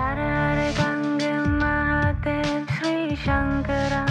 हर हर गंगे महादेव श्री शंकरा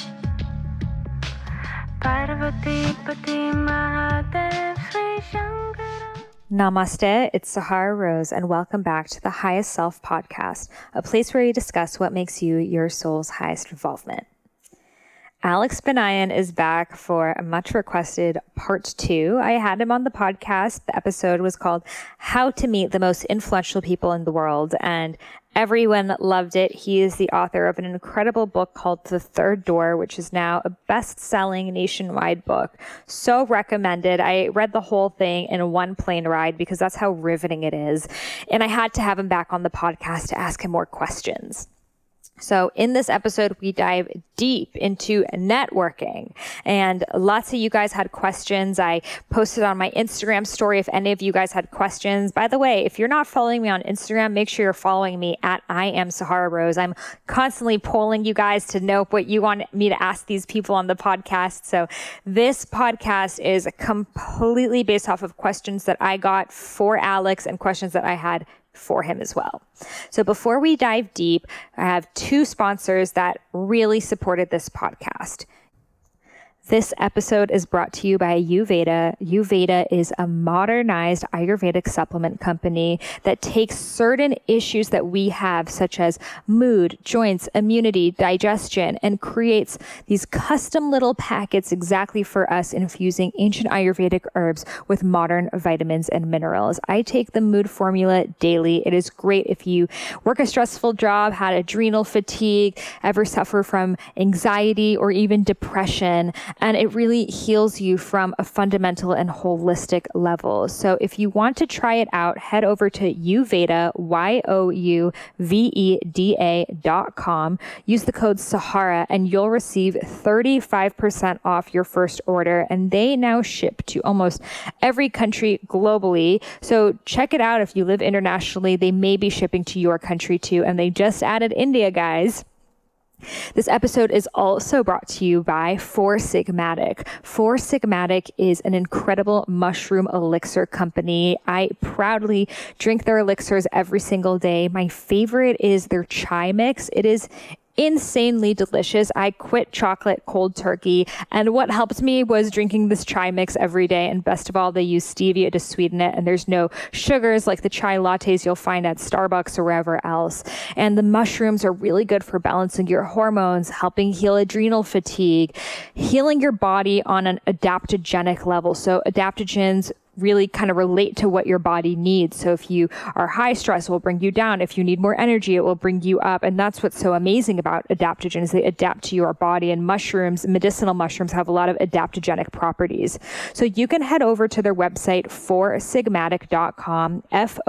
पार्वती पति Mahadev Shri Shankara. Namaste, it's Sahara Rose, and welcome back to the Highest Self podcast, a place where we discuss what makes you your soul's highest involvement. Alex Banayan is back for a much requested part 2. I had him on the podcast. The episode was called How to Meet the Most Influential People in the World, and everyone loved it. He is the author of an incredible book called The Third Door, which is now a best-selling nationwide book. So recommended. I read the whole thing in one plane ride because that's how riveting it is. And I had to have him back on the podcast to ask him more questions. So in this episode, we dive deep into networking, and lots of you guys had questions. I posted on my Instagram story if any of you guys had questions. By the way, if you're not following me on Instagram, make sure you're following me at I am Sahara Rose. I'm constantly polling you guys to know what you want me to ask these people on the podcast. So this podcast is completely based off of questions that I got for Alex and questions that I had for him as well. So before we dive deep, I have 2 sponsors that really supported this podcast. This episode is brought to you by Ayurveda. Ayurveda is a modernized Ayurvedic supplement company that takes certain issues that we have, such as mood, joints, immunity, digestion, and creates these custom little packets exactly for us, infusing ancient Ayurvedic herbs with modern vitamins and minerals. I take the mood formula daily. It is great if you work a stressful job, had adrenal fatigue, ever suffer from anxiety or even depression. And it really heals you from a fundamental and holistic level. So if you want to try it out, head over to Youveda, YOUVEDA.com. Use the code Sahara and you'll receive 35% off your first order. And they now ship to almost every country globally. So check it out if you live internationally. They may be shipping to your country too. And they just added India, guys. This episode is also brought to you by Four Sigmatic. Four Sigmatic is an incredible mushroom elixir company. I proudly drink their elixirs every single day. My favorite is their chai mix. It is insanely delicious. I quit chocolate cold turkey, and what helped me was drinking this chai mix every day. And best of all, they use stevia to sweeten it, and there's no sugars like the chai lattes you'll find at Starbucks or wherever else. And the mushrooms are really good for balancing your hormones, helping heal adrenal fatigue, healing your body on an adaptogenic level. So adaptogens really kind of relate to what your body needs. So if you are high stress, it will bring you down. If you need more energy, it will bring you up. And that's what's so amazing about adaptogens. They adapt to your body, and mushrooms, medicinal mushrooms, have a lot of adaptogenic properties. So you can head over to their website, foursigmatic.com,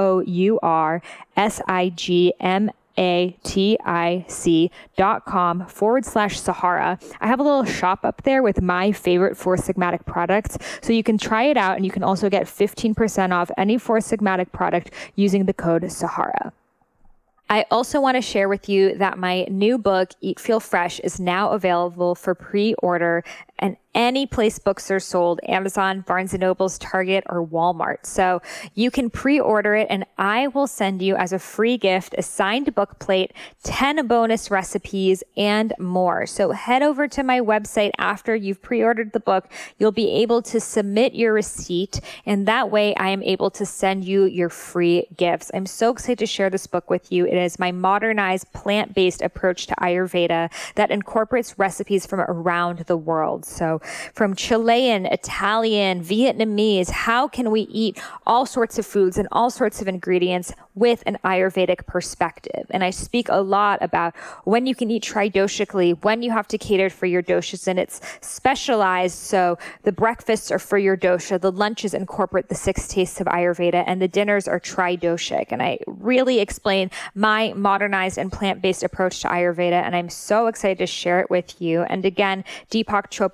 FOURSIGMATIC.com/Sahara. I have a little shop up there with my favorite Four Sigmatic products. So you can try it out, and you can also get 15% off any Four Sigmatic product using the code Sahara. I also want to share with you that my new book, Eat Feel Fresh, is now available for pre-order and any place books are sold, Amazon, Barnes & Noble's, Target, or Walmart. So you can pre-order it, and I will send you as a free gift a signed book plate, 10 bonus recipes, and more. So head over to my website after you've pre-ordered the book. You'll be able to submit your receipt, and that way I am able to send you your free gifts. I'm so excited to share this book with you. It is my modernized plant-based approach to Ayurveda that incorporates recipes from around the world. So from Chilean, Italian, Vietnamese, how can we eat all sorts of foods and all sorts of ingredients with an Ayurvedic perspective? And I speak a lot about when you can eat tridoshically, when you have to cater for your doshas, and it's specialized. So the breakfasts are for your dosha, the lunches incorporate the 6 tastes of Ayurveda, and the dinners are tridoshic. And I really explain my modernized and plant-based approach to Ayurveda, and I'm so excited to share it with you. And again, Deepak Chopra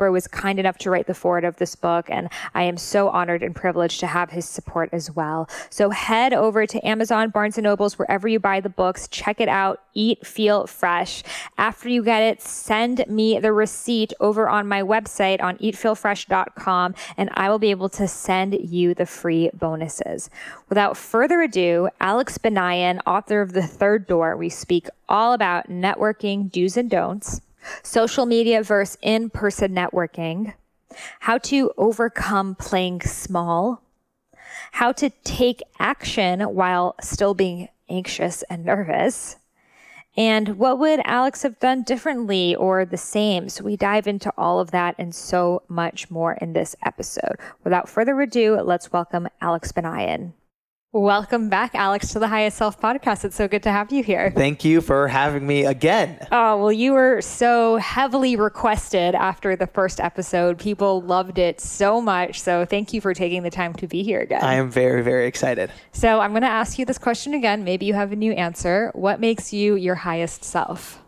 Roper was kind enough to write the foreword of this book, and I am so honored and privileged to have his support as well. So head over to Amazon, Barnes & Nobles, wherever you buy the books. Check it out. Eat, Feel Fresh. After you get it, send me the receipt over on my website on eatfeelfresh.com, and I will be able to send you the free bonuses. Without further ado, Alex Banayan, author of The Third Door, we speak all about networking do's and don'ts, social media versus in-person networking, how to overcome playing small, how to take action while still being anxious and nervous, and what would Alex have done differently or the same? So we dive into all of that and so much more in this episode. Without further ado, let's welcome Alex Banayan. Welcome back, Alex, to the Highest Self podcast. It's so good to have you here. Thank you for having me again. Oh, well, you were so heavily requested after the first episode. People loved it so much. So thank you for taking the time to be here again. I am very, very excited. So I'm going to ask you this question again. Maybe you have a new answer. What makes you your highest self?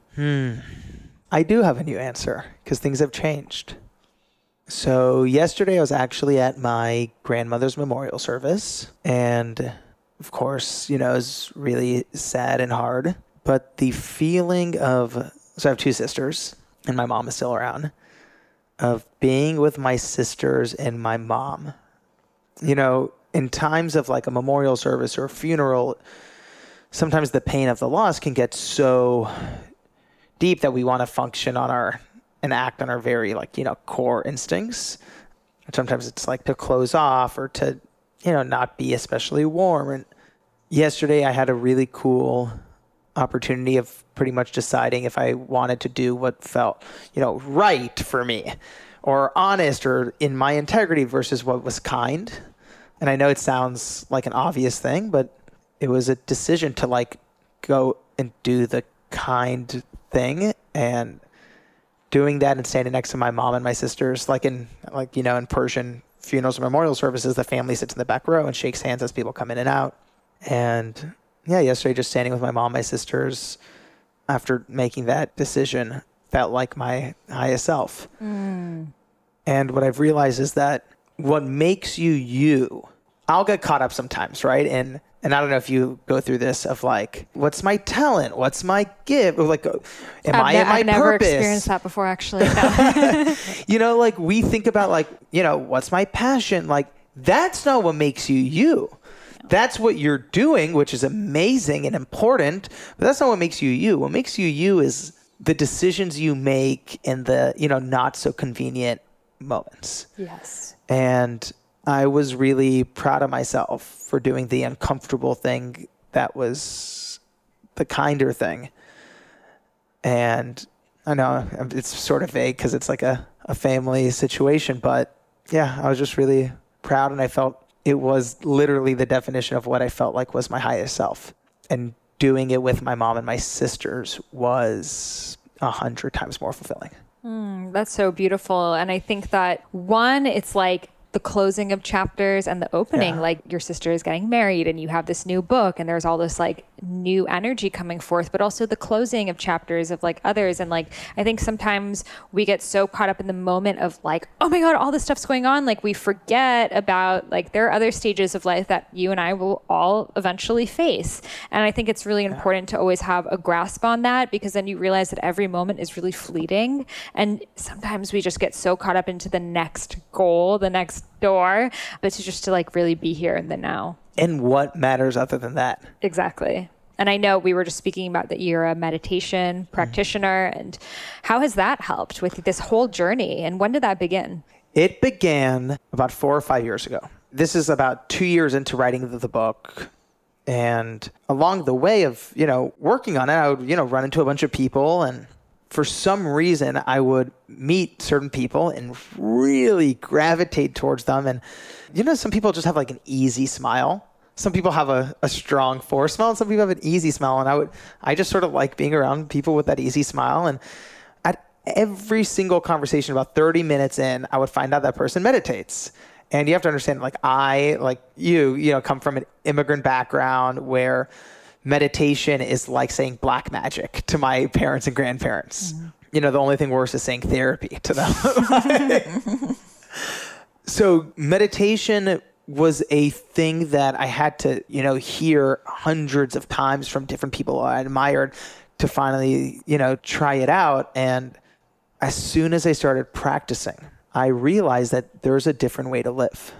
I do have a new answer because things have changed. So yesterday I was actually at my grandmother's memorial service, and of course, it was really sad and hard, but the feeling of, so I have two sisters and my mom is still around, of being with my sisters and my mom. In times of like a memorial service or a funeral, sometimes the pain of the loss can get so deep that we want to function on and act on our very core instincts. Sometimes it's like to close off or to, not be especially warm. And yesterday I had a really cool opportunity of pretty much deciding if I wanted to do what felt, right for me or honest or in my integrity versus what was kind. And I know it sounds like an obvious thing, but it was a decision to go and do the kind thing, and doing that and standing next to my mom and my sisters, in Persian funerals and memorial services, the family sits in the back row and shakes hands as people come in and out. And yesterday just standing with my mom, my sisters, after making that decision felt like my highest self. And what I've realized is that what makes you you, I'll get caught up sometimes, right? And I don't know if you go through this of what's my talent? What's my gift? Or am I at my purpose? I've never experienced that before, actually. No. We think about what's my passion? That's not what makes you you. No. That's what you're doing, which is amazing and important, but that's not what makes you you. What makes you you is the decisions you make in the, not so convenient moments. Yes. And I was really proud of myself for doing the uncomfortable thing that was the kinder thing. And I know it's sort of vague because it's like a family situation, but yeah, I was just really proud, and I felt it was literally the definition of what I felt like was my highest self. And doing it with my mom and my sisters was 100 times more fulfilling. That's so beautiful. And I think that one, it's the closing of chapters and the opening, your sister is getting married and you have this new book and there's all this new energy coming forth, but also the closing of chapters of others. And I think sometimes we get so caught up in the moment of oh my God, all this stuff's going on. We forget about there are other stages of life that you and I will all eventually face. And I think it's really important to always have a grasp on that, because then you realize that every moment is really fleeting. And sometimes we just get so caught up into the next goal, the next door, but to really be here in the now. And what matters other than that? Exactly. And I know we were just speaking about that you're a meditation practitioner, and how has that helped with this whole journey? And when did that begin? It began about 4 or 5 years ago. This is about 2 years into writing the book. And along the way of, working on it, I would, run into a bunch of people, and for some reason I would meet certain people and really gravitate towards them. And, some people just have an easy smile. Some people have a strong forced smile, and some people have an easy smile. And I just sort of like being around people with that easy smile. And at every single conversation, about 30 minutes in, I would find out that person meditates. And you have to understand, I, you come from an immigrant background where meditation is like saying black magic to my parents and grandparents. the only thing worse is saying therapy to them. So meditation was a thing that I had to, hear hundreds of times from different people I admired to finally, try it out. And as soon as I started practicing, I realized that there's a different way to live.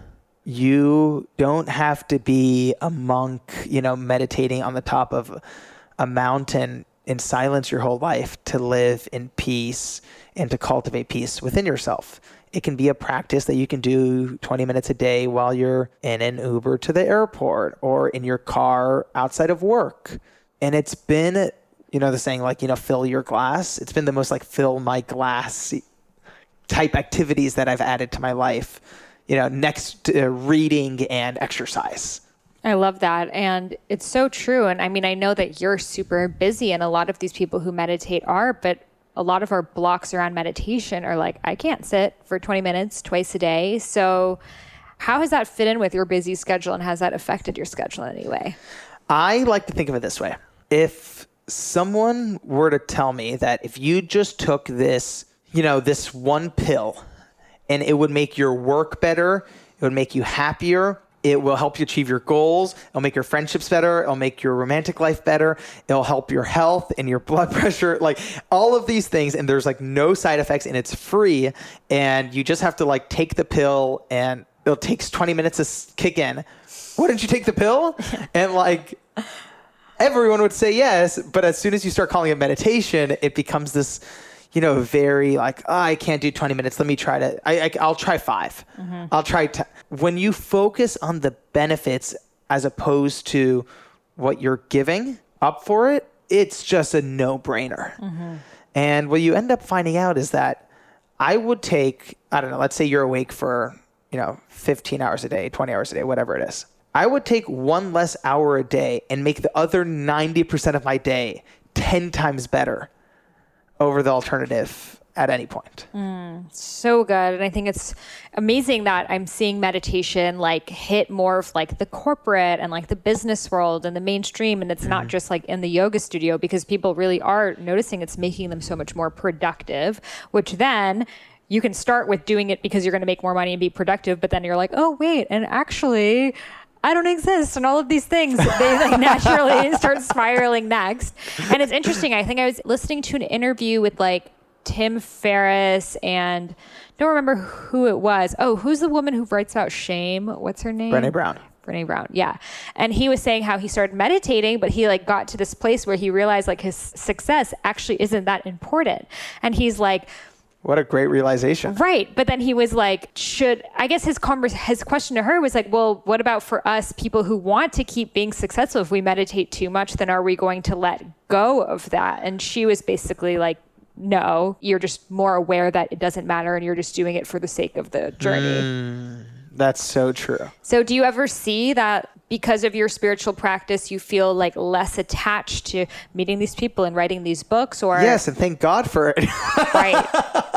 You don't have to be a monk, meditating on the top of a mountain in silence your whole life to live in peace and to cultivate peace within yourself. It can be a practice that you can do 20 minutes a day while you're in an Uber to the airport or in your car outside of work. And it's been, the saying fill your glass. It's been the most fill my glass type activities that I've added to my life, next to reading and exercise. I love that. And it's so true. And I mean, I know that you're super busy and a lot of these people who meditate are, but a lot of our blocks around meditation are I can't sit for 20 minutes twice a day. So how has that fit in with your busy schedule and has that affected your schedule in any way? I like to think of it this way. If someone were to tell me that if you just took this, this one pill and it would make your work better, it would make you happier, it will help you achieve your goals. It'll make your friendships better. It'll make your romantic life better. It'll help your health and your blood pressure, all of these things. And there's no side effects and it's free. And you just have to take the pill and it takes 20 minutes to kick in. Wouldn't you take the pill? And everyone would say yes. But as soon as you start calling it meditation, it becomes this, very I can't do 20 minutes. Let me try I'll try 5. Mm-hmm. I'll try 10. When you focus on the benefits as opposed to what you're giving up for it, it's just a no-brainer. Mm-hmm. And what you end up finding out is that I would take, I don't know, let's say you're awake for, 15 hours a day, 20 hours a day, whatever it is. I would take 1 less hour a day and make the other 90% of my day 10 times better over the alternative at any point. So good. And I think it's amazing that I'm seeing meditation hit more of the corporate and the business world and the mainstream. And it's not just in the yoga studio because people really are noticing it's making them so much more productive, which then you can start with doing it because you're going to make more money and be productive. But then you're oh, wait, and actually I don't exist and all of these things, they naturally start spiraling next. And it's interesting. I think I was listening to an interview with Tim Ferriss and don't remember who it was. Oh, who's the woman who writes about shame? What's her name? Brené Brown. Brené Brown. Yeah. And he was saying how he started meditating, but he got to this place where he realized his success actually isn't that important. And he's what a great realization. Right. But then he was I guess his question to her was well, what about for us people who want to keep being successful? If we meditate too much, then are we going to let go of that? And she was basically no, you're just more aware that it doesn't matter and you're just doing it for the sake of the journey. That's so true. So do you ever see that because of your spiritual practice, you feel less attached to meeting these people and writing these books? Or yes, and thank God for it. Right.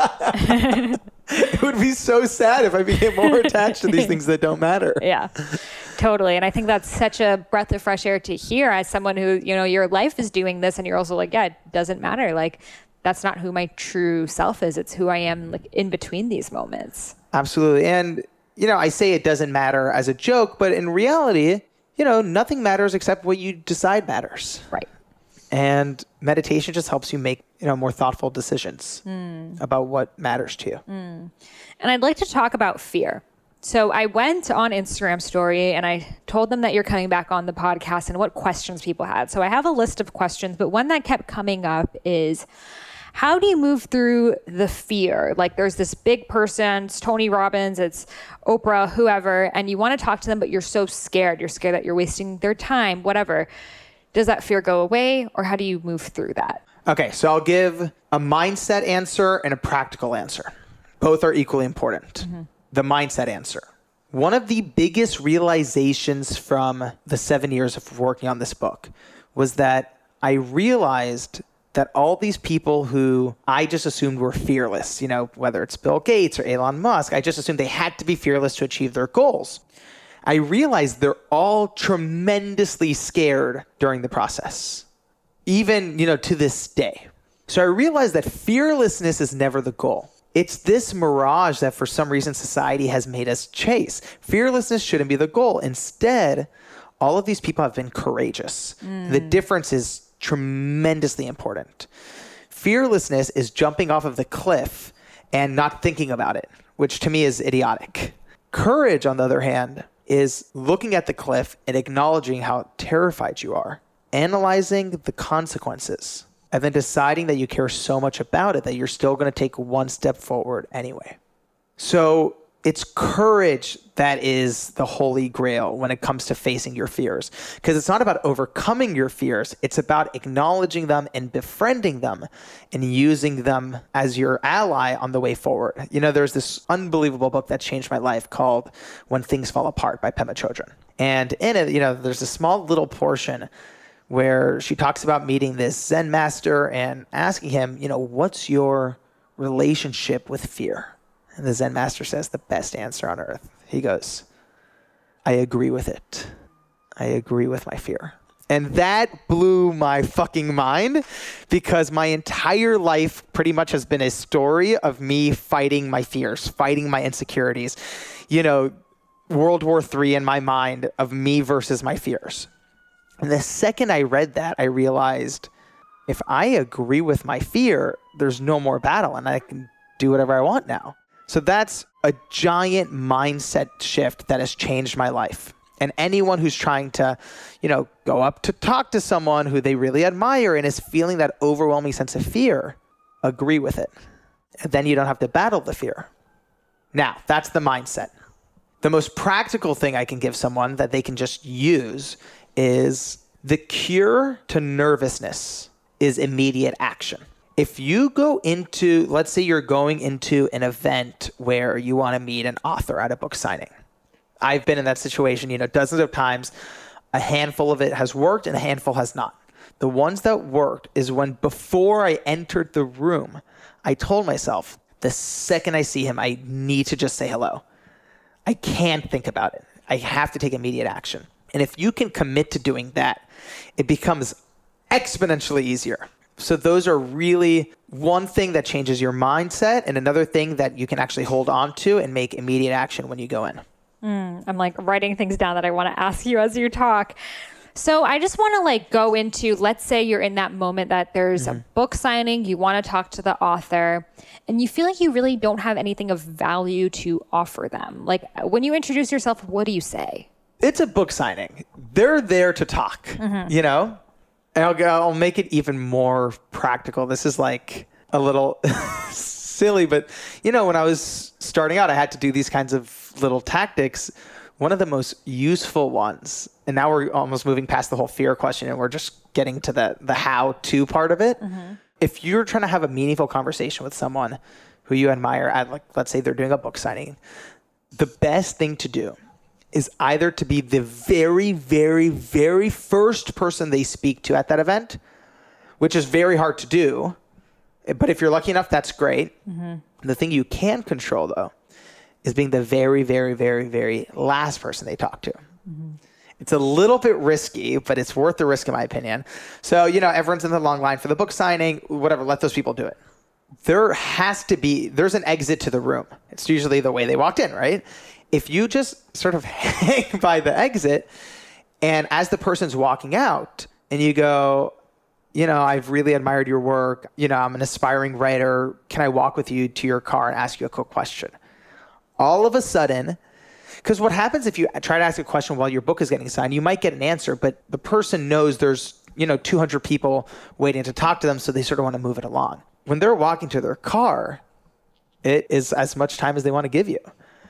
It would be so sad if I became more attached to these things that don't matter. Yeah, totally. And I think that's such a breath of fresh air to hear as someone who, your life is doing this and you're also yeah, it doesn't matter. That's not who my true self is. It's who I am in between these moments. Absolutely. And, I say it doesn't matter as a joke, but in reality, nothing matters except what you decide matters. Right. And meditation just helps you make, more thoughtful decisions about what matters to you. And I'd like to talk about fear. So I went on Instagram story and I told them that you're coming back on the podcast and what questions people had. So I have a list of questions, but one that kept coming up is, how do you move through the fear? There's this big person, it's Tony Robbins, it's Oprah, whoever, and you want to talk to them, but you're so scared. You're scared that you're wasting their time, whatever. Does that fear go away or how do you move through that? Okay, so I'll give a mindset answer and a practical answer. Both are equally important. Mm-hmm. The mindset answer. One of the biggest realizations from the 7 years of working on this book was that I realized that all these people who I just assumed were fearless, whether it's Bill Gates or Elon Musk, I just assumed they had to be fearless to achieve their goals. I realized they're all tremendously scared during the process, even, to this day. So I realized that fearlessness is never the goal. It's this mirage that for some reason society has made us chase. Fearlessness shouldn't be the goal. Instead, all of these people have been courageous. The difference is tremendously important. Fearlessness is jumping off of the cliff and not thinking about it, which to me is idiotic. Courage, on the other hand, is looking at the cliff and acknowledging how terrified you are, analyzing the consequences, and then deciding that you care so much about it that you're still going to take one step forward anyway. So it's courage that is the holy grail when it comes to facing your fears. Because it's not about overcoming your fears. It's about acknowledging them and befriending them and using them as your ally on the way forward. You know, there's this unbelievable book that changed my life called When Things Fall Apart by Pema Chodron. And in it, you know, there's a small little portion where she talks about meeting this Zen master and asking him, you know, what's your relationship with fear? And the Zen master says the best answer on earth. He goes, I agree with it. I agree with my fear. And that blew my fucking mind because my entire life pretty much has been a story of me fighting my fears, fighting my insecurities. You know, World War III in my mind of me versus my fears. And the second I read that, I realized if I agree with my fear, there's no more battle and I can do whatever I want now. So that's a giant mindset shift that has changed my life. And anyone who's trying to, you know, go up to talk to someone who they really admire and is feeling that overwhelming sense of fear, agree with it. And then you don't have to battle the fear. Now, that's the mindset. The most practical thing I can give someone that they can just use is the cure to nervousness is immediate action. If you go into, let's say you're going into an event where you want to meet an author at a book signing. I've been in that situation, you know, dozens of times. A handful of it has worked and a handful has not. The ones that worked is when before I entered the room, I told myself, the second I see him, I need to just say hello. I can't think about it. I have to take immediate action. And if you can commit to doing that, it becomes exponentially easier. So those are really one thing that changes your mindset and another thing that you can actually hold on to and make immediate action when you go in. I'm like writing things down that I want to ask you as you talk. So I just want to like go into, let's say you're in that moment that there's a book signing, you want to talk to the author and you feel like you really don't have anything of value to offer them. Like when you introduce yourself, what do you say? It's a book signing. They're there to talk, you know? And I'll make it even more practical. This is like a little silly, but you know, when I was starting out, I had to do these kinds of little tactics. One of the most useful ones, and now we're almost moving past the whole fear question and we're just getting to the how-to part of it. If you're trying to have a meaningful conversation with someone who you admire at, like, let's say they're doing a book signing, the best thing to do is either to be the very, very, very first person they speak to at that event, which is very hard to do. But if you're lucky enough, that's great. The thing you can control, though, is being the very, very, very, very last person they talk to. It's a little bit risky, but it's worth the risk in my opinion. So, you know, everyone's in the long line for the book signing, whatever, let those people do it. There's an exit to the room. It's usually the way they walked in, right? If you just sort of hang by the exit and as the person's walking out and you go, you know, I've really admired your work. You know, I'm an aspiring writer. Can I walk with you to your car and ask you a quick question? All of a sudden, because what happens if you try to ask a question while your book is getting signed, you might get an answer, but the person knows there's, you know, 200 people waiting to talk to them, so they sort of want to move it along. When they're walking to their car, it is as much time as they want to give you.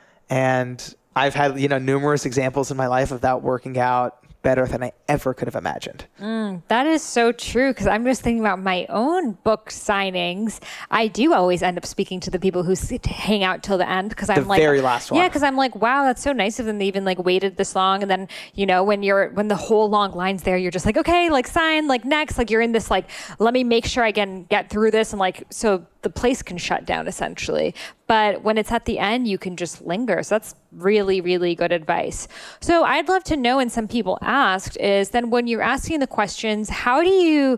And I've had, you know, numerous examples in my life of that working out better than I ever could have imagined. That is so true, because I'm just thinking about my own book signings. I do always end up speaking to the people who hang out till the end, because I'm like, the very last one. Yeah, because I'm like, wow, that's so nice of them. They even like waited this long, and then, you know, when the whole long line's there, you're just like, okay, like sign, like next, like you're in this like, let me make sure I can get through this, and like so the place can shut down essentially. But when it's at the end, you can just linger. So that's really, really good advice. So I'd love to know, and some people asked, is then when you're asking the questions, how do you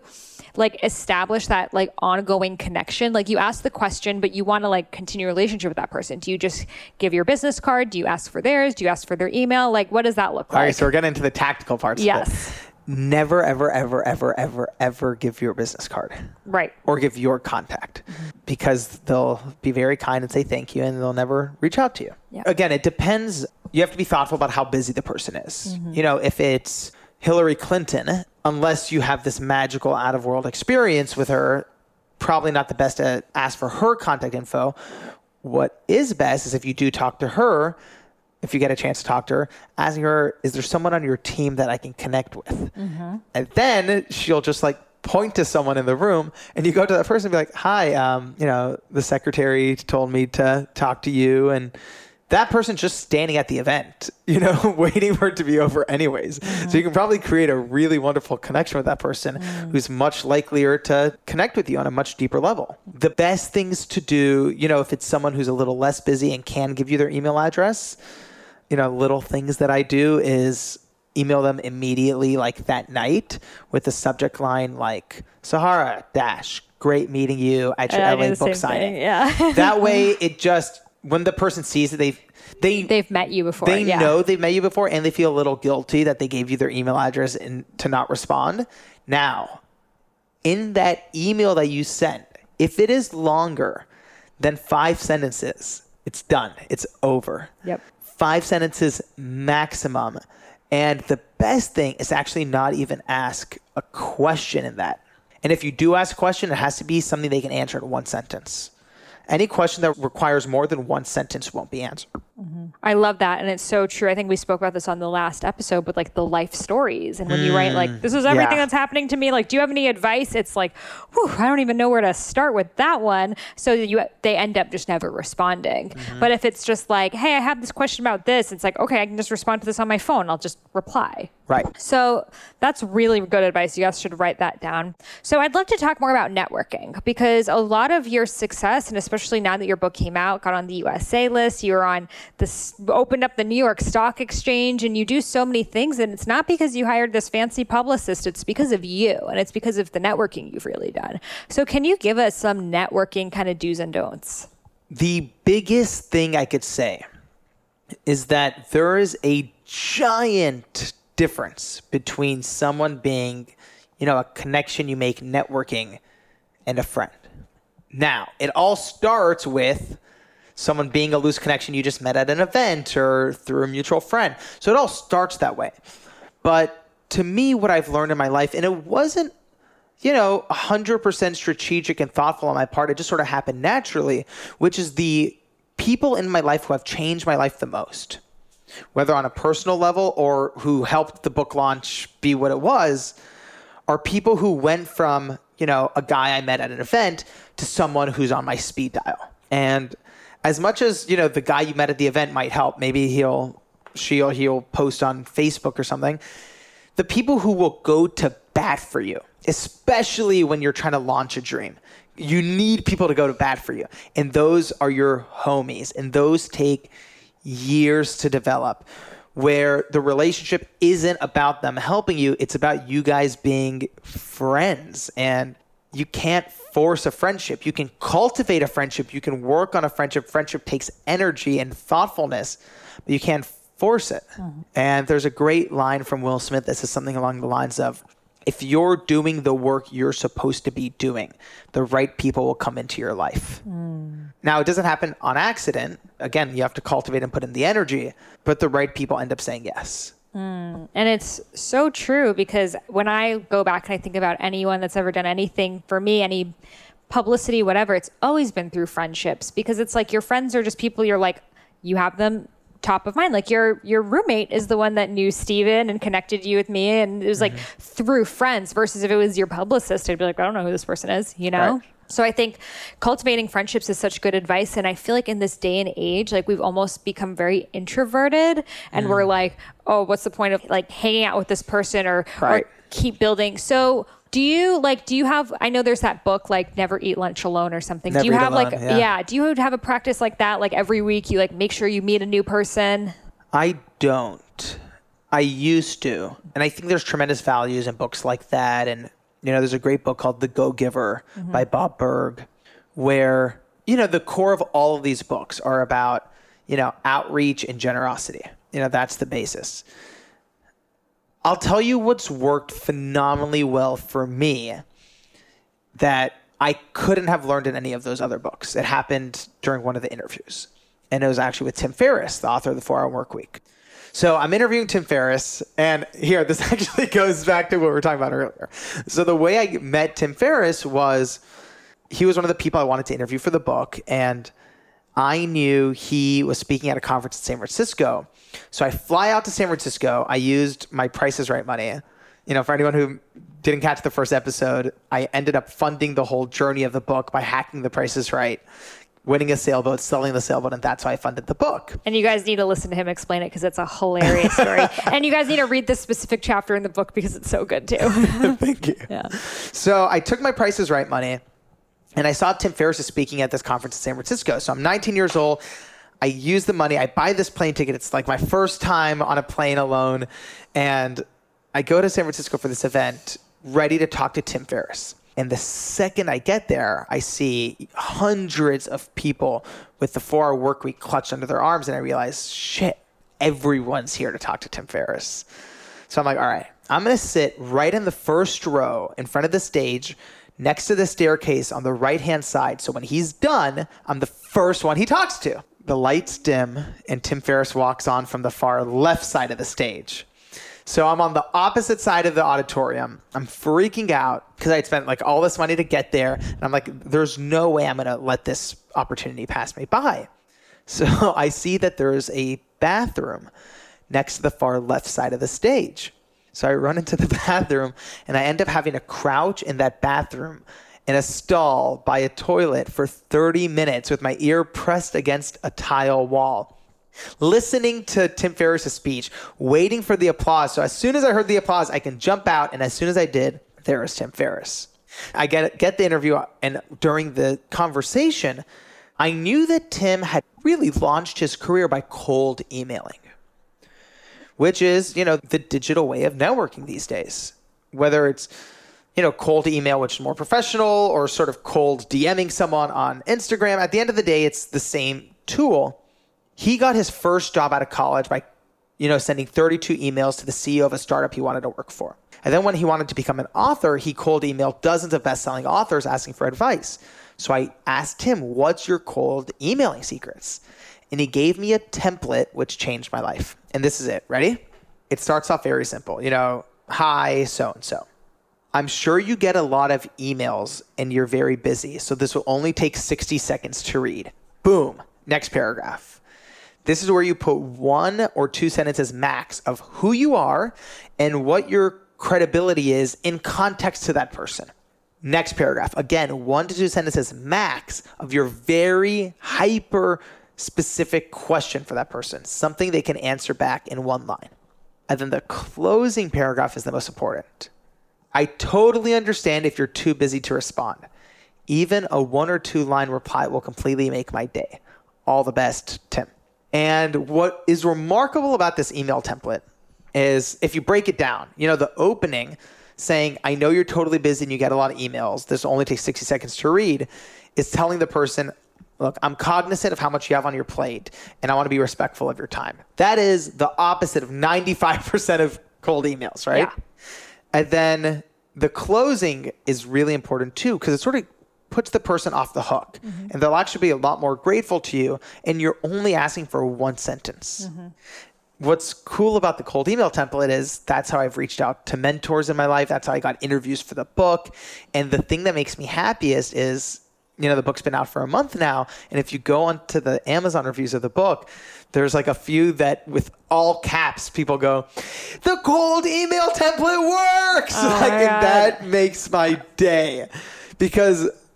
like establish that like ongoing connection? Like you ask the question, but you want to like continue a relationship with that person. Do you just give your business card? Do you ask for theirs? Do you ask for their email? Like, what does that look like? All right, so we're getting into the tactical parts. Yes. Of it. Never, ever, ever, ever, ever, ever give your business card. Right. Or give your contact because they'll be very kind and say thank you and they'll never reach out to you. Yeah. Again, it depends. You have to be thoughtful about how busy the person is. You know, if it's Hillary Clinton, unless you have this magical out of world experience with her, probably not the best to ask for her contact info. What is best is if you do talk to her, if you get a chance to talk to her, asking her, is there someone on your team that I can connect with? And then she'll just like point to someone in the room and you go to that person and be like, hi, you know, the secretary told me to talk to you. And that person's just standing at the event, you know, waiting for it to be over anyways. So you can probably create a really wonderful connection with that person who's much likelier to connect with you on a much deeper level. The best things to do, you know, if it's someone who's a little less busy and can give you their email address, you know, little things that I do is email them immediately, like that night, with the subject line like Sahara - great meeting you at your LA book signing. Yeah. That way, it just when the person sees it, they've met you before. They know they've met you before, and they feel a little guilty that they gave you their email address and to not respond. Now, in that email that you sent, if it is longer than 5 sentences, it's done. It's over. Yep. 5 sentences maximum. And the best thing is actually not even ask a question in that. And if you do ask a question, it has to be something they can answer in 1 sentence. Any question that requires more than 1 sentence won't be answered. I love that. And it's so true. I think we spoke about this on the last episode with like the life stories. And when you write like, this is everything that's happening to me. Like, do you have any advice? It's like, whew, I don't even know where to start with that one. So they end up just never responding. But if it's just like, hey, I have this question about this. It's like, okay, I can just respond to this on my phone. I'll just reply. Right. So that's really good advice. You guys should write that down. So I'd love to talk more about networking because a lot of your success, and especially now that your book came out, got on the USA list, you were on this, opened up the New York Stock Exchange, and you do so many things. And it's not because you hired this fancy publicist. It's because of you. And it's because of the networking you've really done. So can you give us some networking kind of do's and don'ts? The biggest thing I could say is that there is a giant difference between someone being, you know, a connection you make networking and a friend. Now, it all starts with someone being a loose connection you just met at an event or through a mutual friend. So it all starts that way. But to me, what I've learned in my life, and it wasn't, you know, 100% strategic and thoughtful on my part, it just sort of happened naturally, which is the people in my life who have changed my life the most, whether on a personal level or who helped the book launch be what it was, are people who went from, you know, a guy I met at an event to someone who's on my speed dial. And as much as, you know, the guy you met at the event might help, maybe he'll post on Facebook or something, the people who will go to bat for you, especially when you're trying to launch a dream, you need people to go to bat for you. And those are your homies. And those take years to develop, where the relationship isn't about them helping you. It's about you guys being friends. And you can't force a friendship. You can cultivate a friendship. You can work on a friendship. Friendship takes energy and thoughtfulness, but you can't force it. And there's a great line from Will Smith that says something along the lines of, if you're doing the work you're supposed to be doing, the right people will come into your life. Now, it doesn't happen on accident. Again, you have to cultivate and put in the energy, but the right people end up saying yes. And it's so true, because when I go back and I think about anyone that's ever done anything for me, any publicity, whatever, it's always been through friendships, because it's like your friends are just people you're like, you have them top of mind. Like your roommate is the one that knew Steven and connected you with me. And it was like through friends, versus if it was your publicist, I'd be like, I don't know who this person is, you know? Right. So I think cultivating friendships is such good advice. And I feel like in this day and age, like we've almost become very introverted, and we're like, oh, what's the point of like hanging out with this person or keep building? So do you have, I know there's that book, like Never Eat Lunch Alone or something. Do you have do you have a practice like that? Like every week you like make sure you meet a new person? I don't. I used to. And I think there's tremendous values in books like that. And There's a great book called The Go-Giver by Bob Burg, where, the core of all of these books are about, outreach and generosity. That's the basis. I'll tell you what's worked phenomenally well for me that I couldn't have learned in any of those other books. It happened during one of the interviews. And it was actually with Tim Ferriss, the author of The 4-Hour Workweek. So I'm interviewing Tim Ferriss, and here, this actually goes back to what we were talking about earlier. So the way I met Tim Ferriss was, he was one of the people I wanted to interview for the book, and I knew he was speaking at a conference in San Francisco. So I fly out to San Francisco. I used my Price is Right money. For anyone who didn't catch the first episode, I ended up funding the whole journey of the book by hacking the Price is Right, winning a sailboat, selling the sailboat, and that's how I funded the book. And you guys need to listen to him explain it because it's a hilarious story. And you guys need to read this specific chapter in the book because it's so good too. Thank you. Yeah. So I took my Price is Right money, and I saw Tim Ferriss speaking at this conference in San Francisco. So I'm 19 years old. I use the money. I buy this plane ticket. It's like my first time on a plane alone. And I go to San Francisco for this event, ready to talk to Tim Ferriss. And the second I get there, I see hundreds of people with the 4-Hour Workweek clutched under their arms. And I realize, shit, everyone's here to talk to Tim Ferriss. So I'm like, all right, I'm going to sit right in the first row in front of the stage next to the staircase on the right-hand side. So when he's done, I'm the first one he talks to. The lights dim and Tim Ferriss walks on from the far left side of the stage. So I'm on the opposite side of the auditorium. I'm freaking out because I had spent like all this money to get there. And I'm like, there's no way I'm going to let this opportunity pass me by. So I see that there's a bathroom next to the far left side of the stage. So I run into the bathroom and I end up having to crouch in that bathroom in a stall by a toilet for 30 minutes with my ear pressed against a tile wall, listening to Tim Ferriss' speech, waiting for the applause. So as soon as I heard the applause, I can jump out. And as soon as I did, there was Tim Ferriss. I get the interview, and during the conversation, I knew that Tim had really launched his career by cold emailing, which is, the digital way of networking these days. Whether it's, cold email, which is more professional, or sort of cold DMing someone on Instagram. At the end of the day, it's the same tool. He got his first job out of college by, sending 32 emails to the CEO of a startup he wanted to work for. And then when he wanted to become an author, he cold emailed dozens of best-selling authors asking for advice. So I asked him, what's your cold emailing secrets? And he gave me a template, which changed my life. And this is it. Ready? It starts off very simple. Hi, so-and-so. I'm sure you get a lot of emails and you're very busy, so this will only take 60 seconds to read. Boom. Next paragraph. This is where you put 1 or 2 sentences max of who you are and what your credibility is in context to that person. Next paragraph. Again, 1 to 2 sentences max of your very hyper specific question for that person, something they can answer back in 1 line. And then the closing paragraph is the most important. I totally understand if you're too busy to respond. Even a 1 or 2 line reply will completely make my day. All the best, Tim. And what is remarkable about this email template is if you break it down, the opening saying, I know you're totally busy and you get a lot of emails. This will only take 60 seconds to read, is telling the person, look, I'm cognizant of how much you have on your plate and I want to be respectful of your time. That is the opposite of 95% of cold emails, right? Yeah. And then the closing is really important too, because it sort of puts the person off the hook. Mm-hmm. And they'll actually be a lot more grateful to you, and you're only asking for 1 sentence. Mm-hmm. What's cool about the cold email template is that's how I've reached out to mentors in my life. That's how I got interviews for the book. And the thing that makes me happiest is, the book's been out for a month now. And if you go onto the Amazon reviews of the book, there's like a few that with all caps, people go, the cold email template works. Oh and that makes my day, because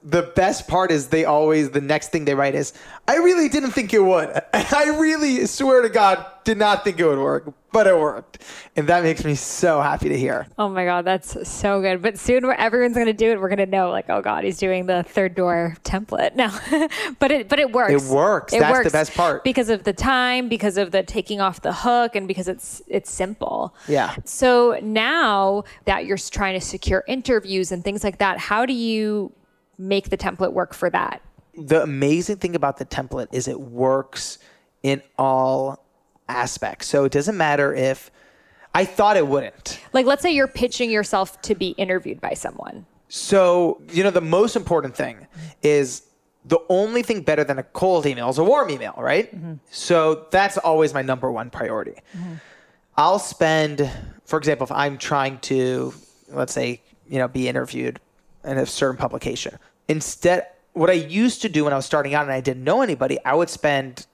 the best part is the next thing they write is, I really didn't think it would. I really swear to God, did not think it would work, but it worked. And that makes me so happy to hear. Oh my God, that's so good. But soon everyone's going to do it. We're going to know like, oh God, he's doing the third door template now. but it works. It works. That's the best part. Because of the time, because of the taking off the hook, and because it's simple. Yeah. So now that you're trying to secure interviews and things like that, how do you make the template work for that? The amazing thing about the template is it works in all aspects. So it doesn't matter if I thought it wouldn't. Like, let's say you're pitching yourself to be interviewed by someone. So, the most important thing is the only thing better than a cold email is a warm email, right? Mm-hmm. So that's always my number one priority. Mm-hmm. I'll spend, for example, if I'm trying to, let's say, be interviewed in a certain publication. Instead, what I used to do when I was starting out and I didn't know anybody, I would spend,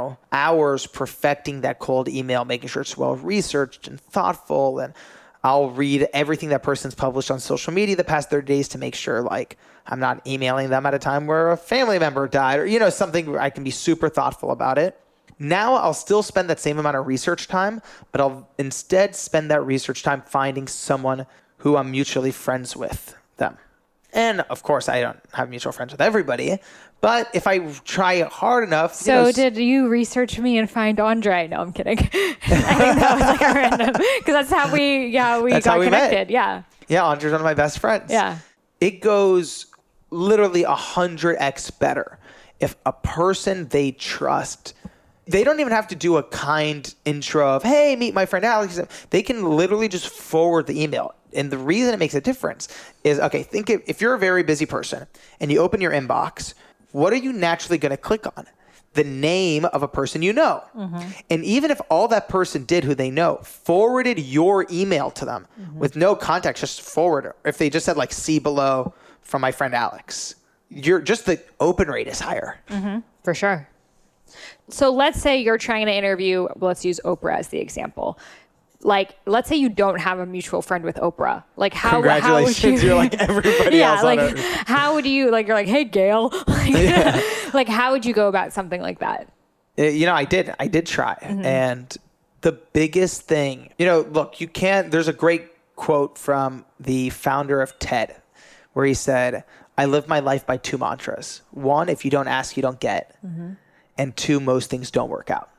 hours perfecting that cold email, making sure it's well researched and thoughtful. And I'll read everything that person's published on social media the past 30 days to make sure like I'm not emailing them at a time where a family member died or, something where I can be super thoughtful about it. Now I'll still spend that same amount of research time, but I'll instead spend that research time finding someone who I'm mutually friends with them. And of course, I don't have mutual friends with everybody, but if I try hard enough. So did you research me and find Andre? No, I'm kidding. I think that was like a random, because that's how we got connected. Met. Yeah, Andre's one of my best friends. Yeah. It goes literally 100x better if a person they trust, they don't even have to do a kind intro of, hey, meet my friend Alex. They can literally just forward the email. And the reason it makes a difference is, okay, think if you're a very busy person and you open your inbox, what are you naturally going to click on? The name of a person you know. Mm-hmm. And even if all that person did who they know forwarded your email to them with no context, just forward it. If they just said like, see below from my friend Alex, the open rate is higher. Mm-hmm. For sure. So let's say you're trying to interview, let's use Oprah as the example. Like, let's say you don't have a mutual friend with Oprah. Like, congratulations, how would you, you're like everybody else on Earth. How would you, like, you're like, hey, Gail. Like, how would you go about something like that? I did try. Mm-hmm. And the biggest thing, look, there's a great quote from the founder of TED where he said, I live my life by two mantras. One, if you don't ask, you don't get. Mm-hmm. And two, most things don't work out.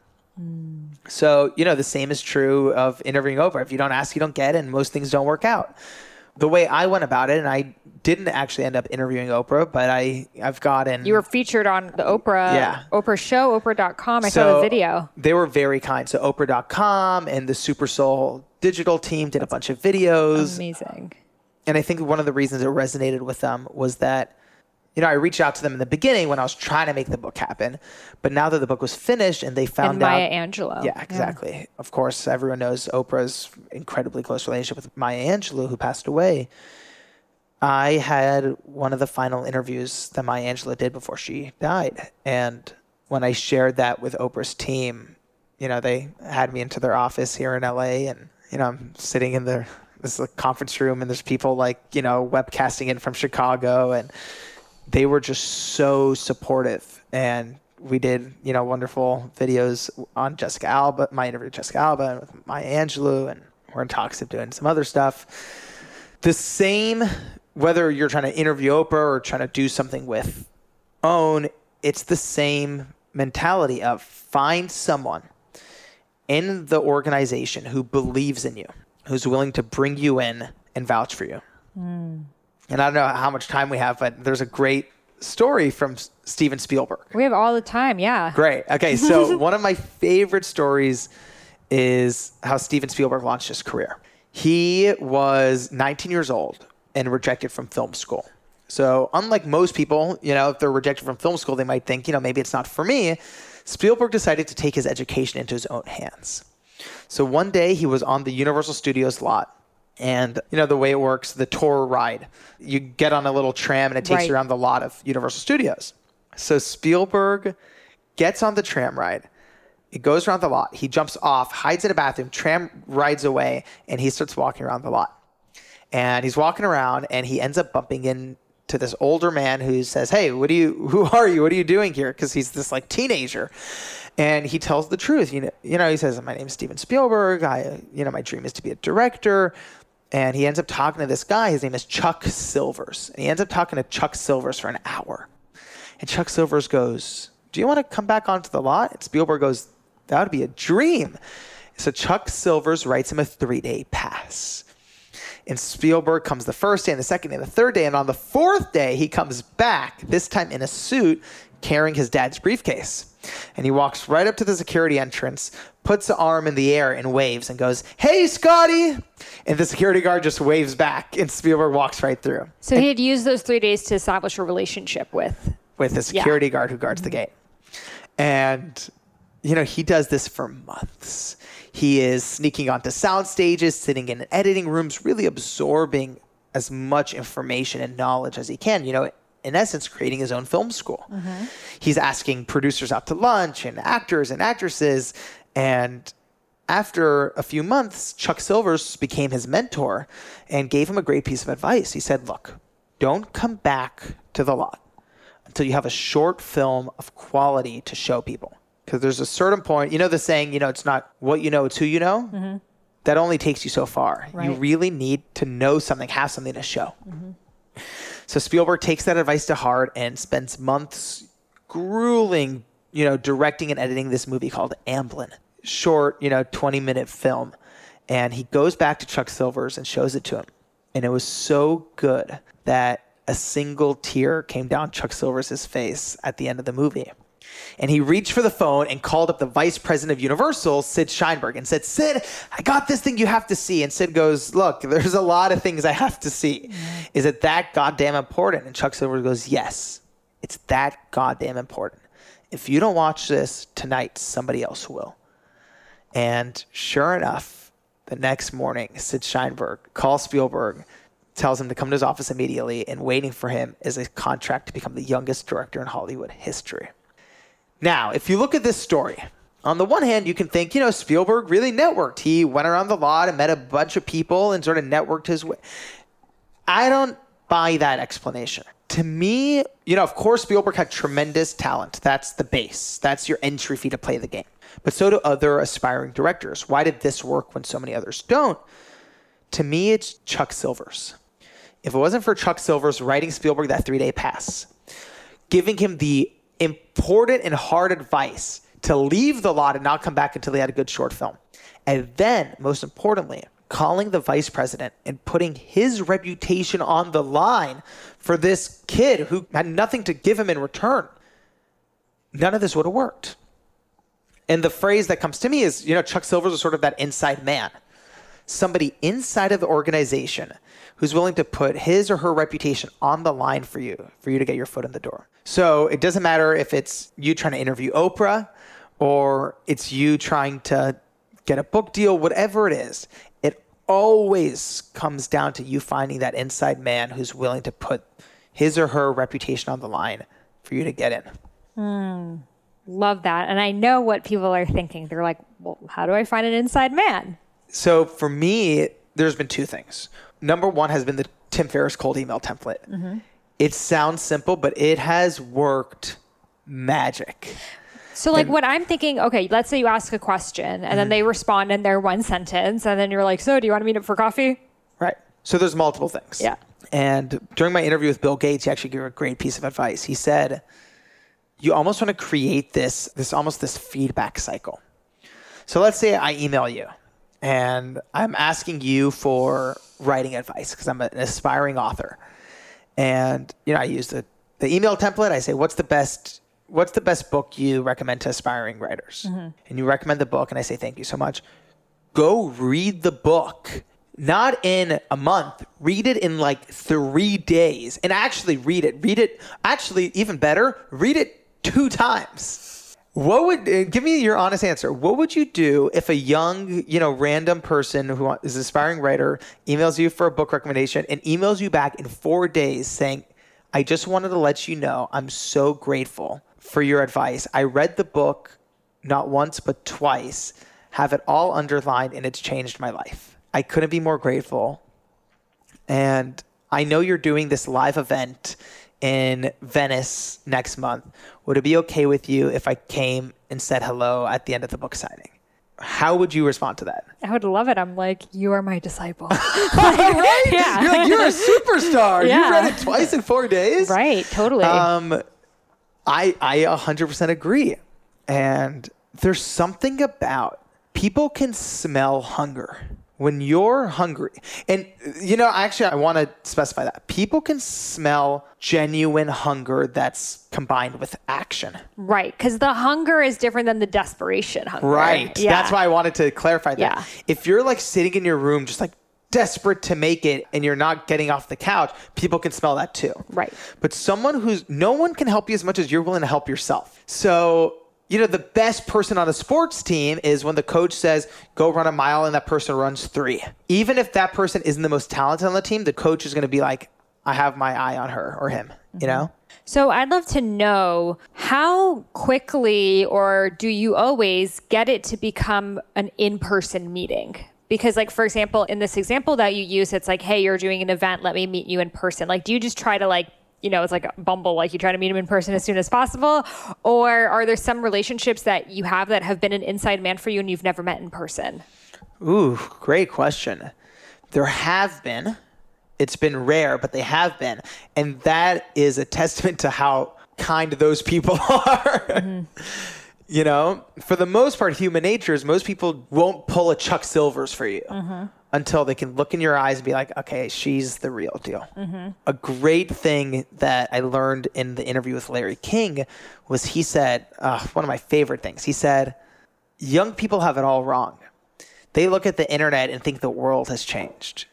So, the same is true of interviewing Oprah. If you don't ask, you don't get, and most things don't work out. The way I went about it, and I didn't actually end up interviewing Oprah, but I've gotten... You were featured on the Oprah show, Oprah.com. I saw the video. They were very kind. So Oprah.com and the Super Soul digital team did a bunch of videos. Amazing. And I think one of the reasons it resonated with them was that I reached out to them in the beginning when I was trying to make the book happen. But now that the book was finished and they found out... Maya Angelou. Yeah, exactly. Yeah. Of course, everyone knows Oprah's incredibly close relationship with Maya Angelou, who passed away. I had one of the final interviews that Maya Angelou did before she died. And when I shared that with Oprah's team, they had me into their office here in LA. And, I'm sitting in this conference room and there's people webcasting in from Chicago. And they were just so supportive, and we did, wonderful videos on Jessica Alba, my interview with Jessica Alba and with Maya Angelou, and we're in talks of doing some other stuff. The same, whether you're trying to interview Oprah or trying to do something with OWN, it's the same mentality of find someone in the organization who believes in you, who's willing to bring you in and vouch for you. And I don't know how much time we have, but there's a great story from Steven Spielberg. We have all the time, yeah. Great. Okay, so one of my favorite stories is how Steven Spielberg launched his career. He was 19 years old and rejected from film school. So unlike most people, if they're rejected from film school, they might think, maybe it's not for me. Spielberg decided to take his education into his own hands. So one day he was on the Universal Studios lot. And, the way it works, the tour ride, you get on a little tram and it takes you around the lot of Universal Studios. So Spielberg gets on the tram ride. It goes around the lot. He jumps off, hides in a bathroom, tram rides away, and he starts walking around the lot. And he's walking around and he ends up bumping into to this older man who says, hey, who are you? What are you doing here? Because he's this like teenager. And he tells the truth. He says, my name is Steven Spielberg. My dream is to be a director. And he ends up talking to this guy. His name is Chuck Silvers. And he ends up talking to Chuck Silvers for an hour. And Chuck Silvers goes, do you want to come back onto the lot? And Spielberg goes, that would be a dream. So Chuck Silvers writes him a 3-day pass. And Spielberg comes the first day and the second day and the third day. And on the fourth day, he comes back, this time in a suit, carrying his dad's briefcase. And he walks right up to the security entrance, puts the arm in the air and waves and goes, hey, Scotty. And the security guard just waves back and Spielberg walks right through. So he had used those 3 days to establish a relationship with the security guard who guards the gate. And, he does this for months. He is sneaking onto sound stages, sitting in editing rooms, really absorbing as much information and knowledge as he can, in essence, creating his own film school. Mm-hmm. He's asking producers out to lunch and actors and actresses. And after a few months, Chuck Silvers became his mentor and gave him a great piece of advice. He said, look, don't come back to the lot until you have a short film of quality to show people. Because there's a certain point, the saying, it's not what you know, it's who you know. Mm-hmm. That only takes you so far. Right. You really need to know something, have something to show. Mm-hmm. So Spielberg takes that advice to heart and spends months grueling, directing and editing this movie called Amblin. Short, 20-minute film. And he goes back to Chuck Silvers and shows it to him. And it was so good that a single tear came down Chuck Silvers' face at the end of the movie. And he reached for the phone and called up the vice president of Universal, Sid Sheinberg, and said, Sid, I got this thing you have to see. And Sid goes, look, there's a lot of things I have to see. Mm-hmm. Is it that goddamn important? And Chuck Silvers goes, yes, it's that goddamn important. If you don't watch this tonight, somebody else will. And sure enough, the next morning, Sid Sheinberg calls Spielberg, tells him to come to his office immediately, and waiting for him is a contract to become the youngest director in Hollywood history. Now, if you look at this story, on the one hand, you can think, Spielberg really networked. He went around the lot and met a bunch of people and sort of networked his way. I don't buy that explanation. To me, of course, Spielberg had tremendous talent. That's the base. That's your entry fee to play the game. But so do other aspiring directors. Why did this work when so many others don't? To me, it's Chuck Silvers. If it wasn't for Chuck Silvers writing Spielberg that 3-day pass, giving him the important and hard advice to leave the lot and not come back until he had a good short film. And then, most importantly, calling the vice president and putting his reputation on the line for this kid who had nothing to give him in return. None of this would have worked. And the phrase that comes to me is, Chuck Silvers was sort of that inside man. Somebody inside of the organization who's willing to put his or her reputation on the line for you to get your foot in the door. So it doesn't matter if it's you trying to interview Oprah or it's you trying to get a book deal, whatever it is, it always comes down to you finding that inside man who's willing to put his or her reputation on the line for you to get in. Love that. And I know what people are thinking. They're like, well, how do I find an inside man? So for me, there's been two things. Number one has been the Tim Ferriss cold email template. Mm-hmm. It sounds simple, but it has worked magic. So what I'm thinking, okay, let's say you ask a question and then they respond in their one sentence and then you're like, so do you want to meet up for coffee? Right. So there's multiple things. Yeah. And during my interview with Bill Gates, he actually gave a great piece of advice. He said, you almost want to create this feedback cycle. So let's say I email you and I'm asking you for writing advice because I'm an aspiring author. And, I use the email template. I say, what's the best book you recommend to aspiring writers? Mm-hmm. And you recommend the book and I say, thank you so much. Go read the book, not in a month, read it in 3 days and actually read it. Actually, even better, read it 2 times. Give me your honest answer. What would you do if a young, random person who is an aspiring writer emails you for a book recommendation and emails you back in 4 days saying, I just wanted to let you know I'm so grateful for your advice. I read the book not once, but twice, have it all underlined, and it's changed my life. I couldn't be more grateful. And I know you're doing this live event in Venice next month. Would it be okay with you if I came and said hello at the end of the book signing? How would you respond to that? I would love it. I'm like, you are my disciple. Right? Yeah. You're like, you're a superstar. Yeah. You read it twice in 4 days. Right. Totally. I 100% agree. And there's something about people can smell hunger. When you're hungry, and I want to specify that people can smell genuine hunger that's combined with action. Right. Because the hunger is different than the desperation hunger. Right. Yeah. That's why I wanted to clarify that. Yeah. If you're like sitting in your room, just like desperate to make it and you're not getting off the couch, people can smell that too. Right. But no one can help you as much as you're willing to help yourself. So, the best person on a sports team is when the coach says, go run a mile and that person runs 3. Even if that person isn't the most talented on the team, the coach is going to be like, I have my eye on her or him, So I'd love to know how quickly or do you always get it to become an in-person meeting? Because for example, in this example that you use, it's like, hey, you're doing an event. Let me meet you in person. Do you just try to it's like a Bumble, you try to meet him in person as soon as possible? Or are there some relationships that you have that have been an inside man for you and you've never met in person? Ooh, great question. There have been. It's been rare, but they have been. And that is a testament to how kind those people are. Mm-hmm. For the most part, human nature is most people won't pull a Chuck Silvers for you. Mm-hmm. Until they can look in your eyes and be like, okay, she's the real deal. Mm-hmm. A great thing that I learned in the interview with Larry King was he said, one of my favorite things, he said, young people have it all wrong. They look at the internet and think the world has changed.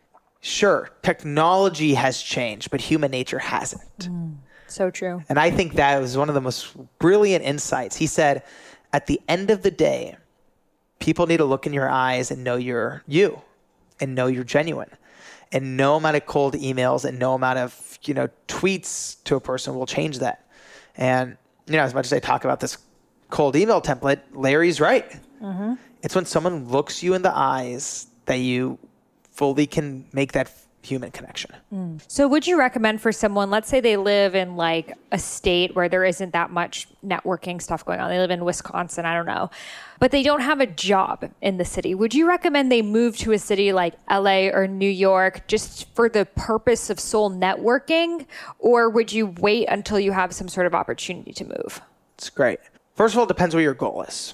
Sure, technology has changed, but human nature hasn't. So true. And I think that was one of the most brilliant insights. He said, at the end of the day, people need to look in your eyes and know you're you. And know you're genuine. And no amount of cold emails and no amount of, tweets to a person will change that. And, as much as I talk about this cold email template, Larry's right. Mm-hmm. It's when someone looks you in the eyes that you fully can make that human connection. So would you recommend for someone, let's say they live in a state where there isn't that much networking stuff going on. They live in Wisconsin, I don't know, but they don't have a job in the city. Would you recommend they move to a city like LA or New York just for the purpose of soul networking? Or would you wait until you have some sort of opportunity to move? It's great. First of all, it depends what your goal is.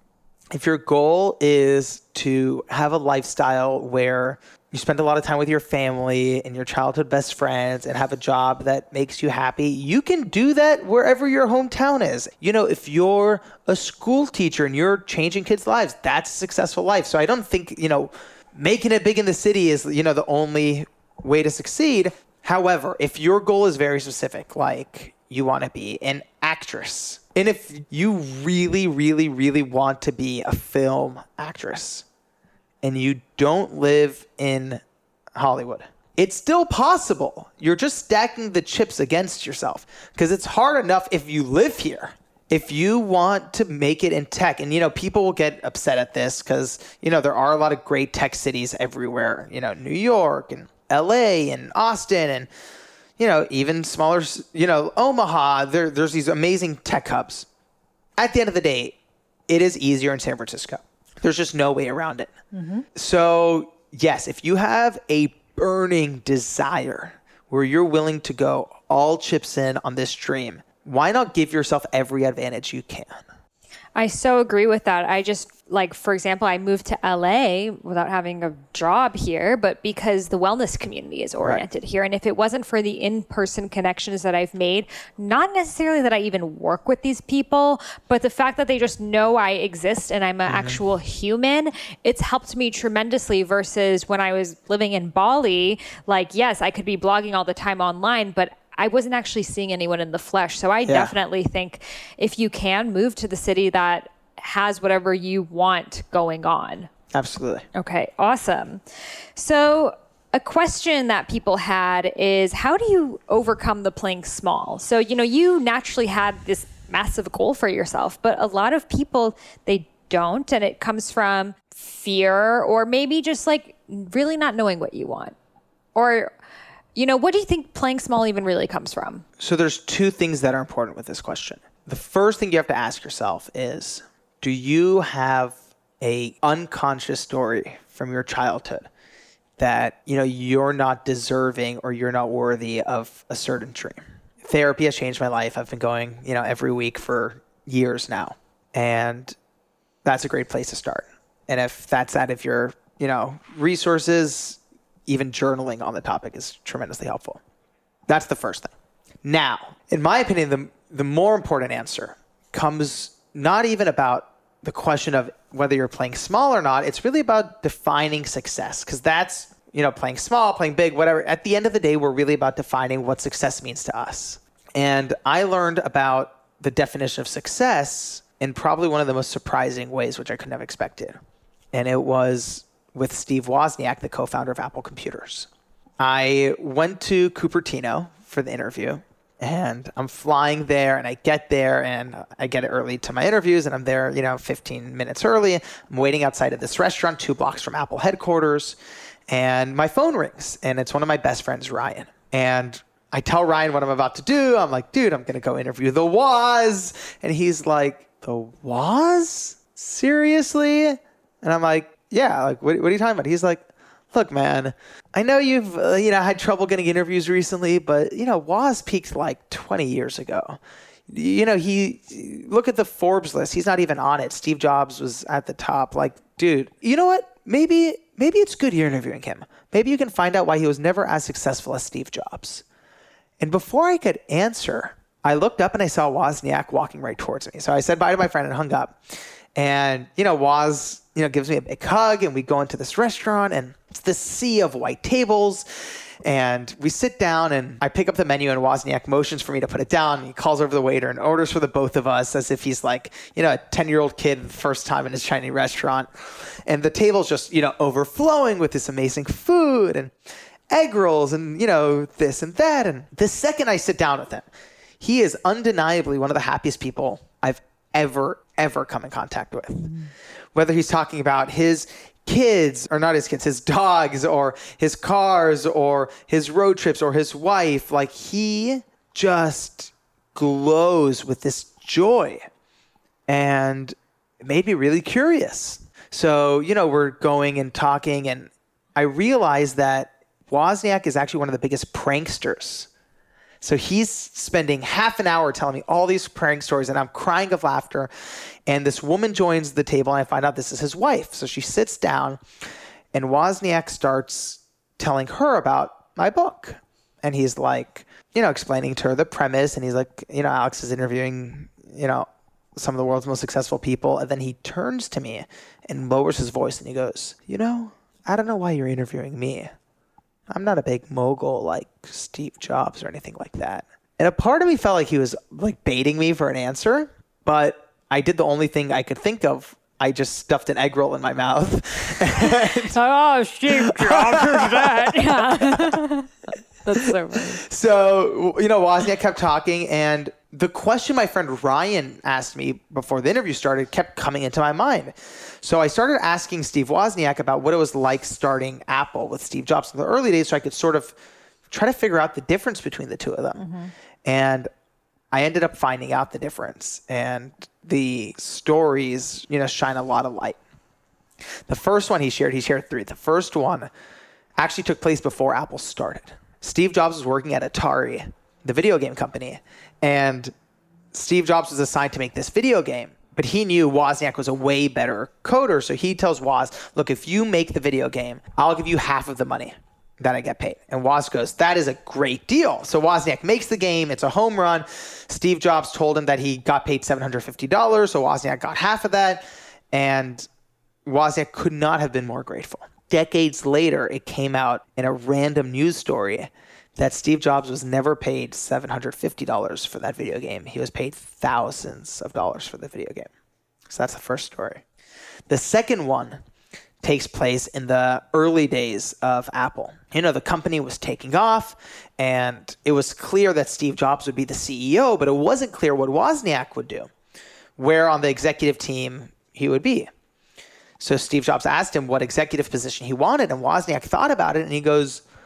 If your goal is to have a lifestyle where you spend a lot of time with your family and your childhood best friends and have a job that makes you happy, you can do that wherever your hometown is. If you're a school teacher and you're changing kids' lives, that's a successful life. So I don't think, making it big in the city is, the only way to succeed. However, if your goal is very specific, like you want to be an actress, and if you really, really, really want to be a film actress, and you don't live in Hollywood, it's still possible. You're just stacking the chips against yourself because it's hard enough if you live here. If you want to make it in tech, and people will get upset at this because there are a lot of great tech cities everywhere. New York and LA and Austin and even smaller, Omaha. There's these amazing tech hubs. At the end of the day, it is easier in San Francisco. There's just no way around it. Mm-hmm. So yes, if you have a burning desire where you're willing to go all chips in on this dream, why not give yourself every advantage you can? I so agree with that. I just, for example, I moved to LA without having a job here, but because the wellness community is oriented here. And if it wasn't for the in-person connections that I've made, not necessarily that I even work with these people, but the fact that they just know I exist and I'm an actual human, it's helped me tremendously versus when I was living in Bali. Yes, I could be blogging all the time online, but I wasn't actually seeing anyone in the flesh. So I definitely think if you can move to the city that has whatever you want going on. Absolutely. Okay, awesome. So a question that people had is, how do you overcome the playing small? So, you naturally had this massive goal for yourself, but a lot of people, they don't. And it comes from fear or maybe just really not knowing what you want. Or what do you think playing small even really comes from? So there's two things that are important with this question. The first thing you have to ask yourself is, do you have a unconscious story from your childhood that, you're not deserving or you're not worthy of a certain dream? Therapy has changed my life. I've been going, every week for years now. And that's a great place to start. And if that's out of your, resources, even journaling on the topic is tremendously helpful. That's the first thing. Now, in my opinion, the more important answer comes not even about the question of whether you're playing small or not. It's really about defining success, because that's, playing small, playing big, whatever. At the end of the day, we're really about defining what success means to us. And I learned about the definition of success in probably one of the most surprising ways, which I couldn't have expected. And it was with Steve Wozniak, the co-founder of Apple Computers. I went to Cupertino for the interview, and I'm flying there, and I get there, and I get early to my interviews, and I'm there, 15 minutes early. I'm waiting outside of this restaurant 2 blocks from Apple headquarters, and my phone rings, and it's one of my best friends, Ryan. And I tell Ryan what I'm about to do. I'm like, dude, I'm going to go interview the Woz. And he's like, the Woz? Seriously? And I'm like, yeah, like, what are you talking about? He's like, look, man, I know you've, had trouble getting interviews recently, but, Woz peaked like 20 years ago. Look at the Forbes list. He's not even on it. Steve Jobs was at the top. Like, dude, you know what? Maybe it's good you're interviewing him. Maybe you can find out why he was never as successful as Steve Jobs. And before I could answer, I looked up and I saw Wozniak walking right towards me. So I said bye to my friend and hung up. And, Woz, gives me a big hug, and we go into this restaurant, and it's this sea of white tables. And we sit down, and I pick up the menu, and Wozniak motions for me to put it down. And he calls over the waiter and orders for the both of us as if he's like, a 10-year-old kid the first time in his Chinese restaurant. And the table's just, overflowing with this amazing food and egg rolls and, this and that. And the second I sit down with him, he is undeniably one of the happiest people I've ever come in contact with. Whether he's talking about his kids, or not his kids, his dogs, or his cars, or his road trips, or his wife, like, he just glows with this joy. And it made me really curious. So, we're going and talking, and I realized that Wozniak is actually one of the biggest pranksters. So he's spending half an hour telling me all these prank stories, and I'm crying of laughter. And this woman joins the table, and I find out this is his wife. So she sits down, and Wozniak starts telling her about my book. And he's like, explaining to her the premise. And he's like, Alex is interviewing, some of the world's most successful people. And then he turns to me and lowers his voice, and he goes, I don't know why you're interviewing me. I'm not a big mogul like Steve Jobs or anything like that. And a part of me felt like he was like baiting me for an answer, but I did the only thing I could think of. I just stuffed an egg roll in my mouth. Oh, Steve Jobs is that? Yeah. That's so funny. So, Wozniak kept talking, and the question my friend Ryan asked me before the interview started kept coming into my mind. So I started asking Steve Wozniak about what it was like starting Apple with Steve Jobs in the early days, so I could sort of try to figure out the difference between the two of them. Mm-hmm. And I ended up finding out the difference, and the stories, shine a lot of light. The first one he shared 3. The first one actually took place before Apple started. Steve Jobs was working at Atari, the video game company, and Steve Jobs was assigned to make this video game. But he knew Wozniak was a way better coder, so he tells Woz, look, if you make the video game, I'll give you half of the money that I get paid. And Woz goes, that is a great deal. So Wozniak makes the game. It's a home run. Steve Jobs told him that he got paid $750, so Wozniak got half of that. And Wozniak could not have been more grateful. Decades later, it came out in a random news story that Steve Jobs was never paid $750 for that video game. He was paid thousands of dollars for the video game. So that's the first story. The second one takes place in the early days of Apple. The company was taking off, and it was clear that Steve Jobs would be the CEO, but it wasn't clear what Wozniak would do, where on the executive team he would be. So Steve Jobs asked him what executive position he wanted, and Wozniak thought about it, and he goes,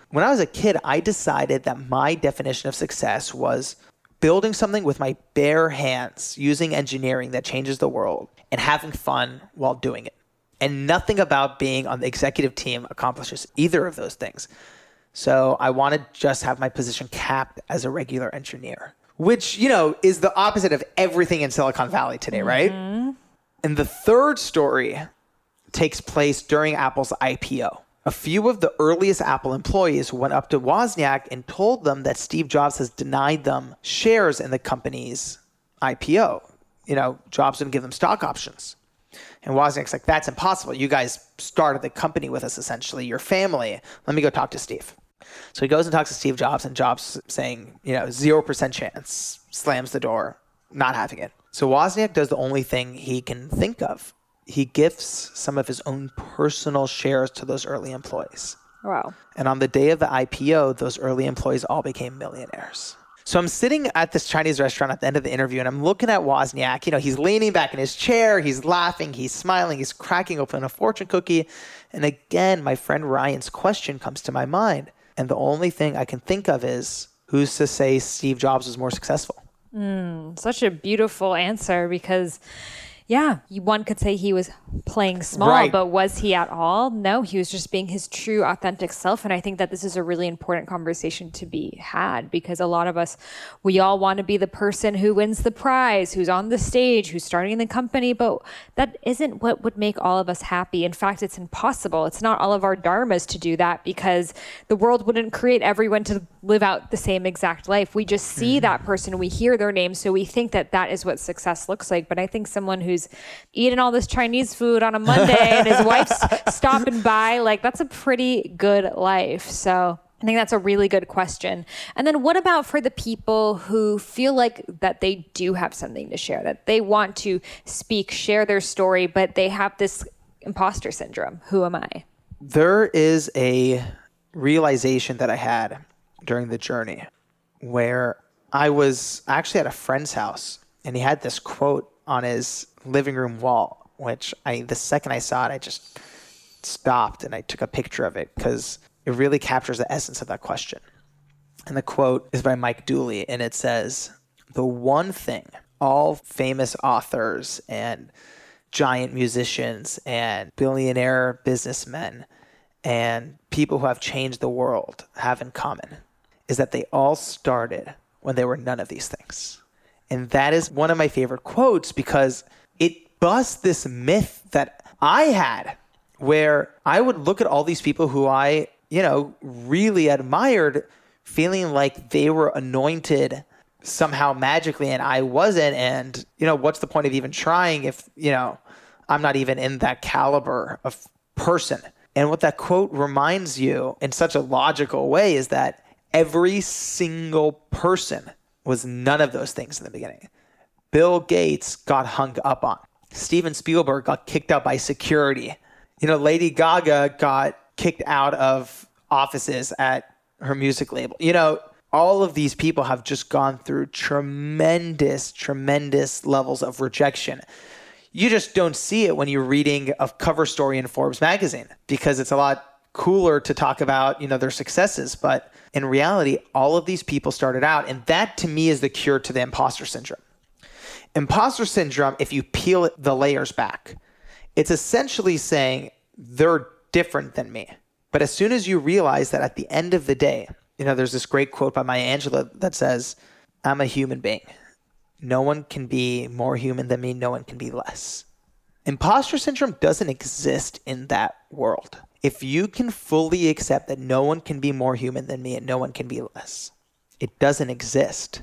When I was a kid, I decided that my definition of success was building something with my bare hands, using engineering that changes the world, and having fun while doing it. And nothing about being on the executive team accomplishes either of those things. So I want to just have my position capped as a regular engineer, which, is the opposite of everything in Silicon Valley today, right? And the third story takes place during Apple's IPO. A few of the earliest Apple employees went up to Wozniak and told them that Steve Jobs has denied them shares in the company's IPO. Jobs didn't give them stock options. And Wozniak's like, that's impossible. You guys started the company with us, essentially. Your family. Let me go talk to Steve. So he goes and talks to Steve Jobs, and Jobs saying, 0% chance, slams the door, not having it. So Wozniak does the only thing he can think of. He gifts some of his own personal shares to those early employees. Wow. And on the day of the IPO, those early employees all became millionaires. So I'm sitting at this Chinese restaurant at the end of the interview, and I'm looking at Wozniak. He's leaning back in his chair. He's laughing. He's smiling. He's cracking open a fortune cookie. And again, my friend Ryan's question comes to my mind. And the only thing I can think of is, who's to say Steve Jobs was more successful? Such a beautiful answer because, one could say he was playing small, right. But was he at all? No, he was just being his true, authentic self. And I think that this is a really important conversation to be had because a lot of us, we all want to be the person who wins the prize, who's on the stage, who's starting the company, but that isn't what would make all of us happy. In fact, it's impossible. It's not all of our dharmas to do that because the world wouldn't create everyone to live out the same exact life. We just see that person, we hear their name, so we think that that is what success looks like. But I think someone who's eating all this Chinese food on a Monday and his wife's stopping by, that's a pretty good life. So I think that's a really good question. And then what about for the people who feel like that they do have something to share, that they want to speak, share their story, but they have this imposter syndrome? Who am I? There is a realization that I had during the journey where I was actually at a friend's house and he had this quote on his living room wall, which the second I saw it, I just stopped and I took a picture of it because it really captures the essence of that question. And the quote is by Mike Dooley, and it says, "The one thing all famous authors and giant musicians and billionaire businessmen and people who have changed the world have in common is that they all started when they were none of these things." And that is one of my favorite quotes because it busts this myth that I had where I would look at all these people who I, really admired, feeling like they were anointed somehow magically and I wasn't. And, what's the point of even trying if, I'm not even in that caliber of person? And what that quote reminds you in such a logical way is that every single person was none of those things in the beginning. Bill Gates got hung up on. Steven Spielberg got kicked out by security. Lady Gaga got kicked out of offices at her music label. All of these people have just gone through tremendous, tremendous levels of rejection. You just don't see it when you're reading a cover story in Forbes magazine because it's a lot cooler to talk about, their successes. But in reality, all of these people started out, and that to me is the cure to the imposter syndrome. Imposter syndrome, if you peel the layers back, it's essentially saying they're different than me. But as soon as you realize that at the end of the day, there's this great quote by Maya Angelou that says, "I'm a human being. No one can be more human than me. No one can be less." Imposter syndrome doesn't exist in that world. If you can fully accept that no one can be more human than me and no one can be less, it doesn't exist.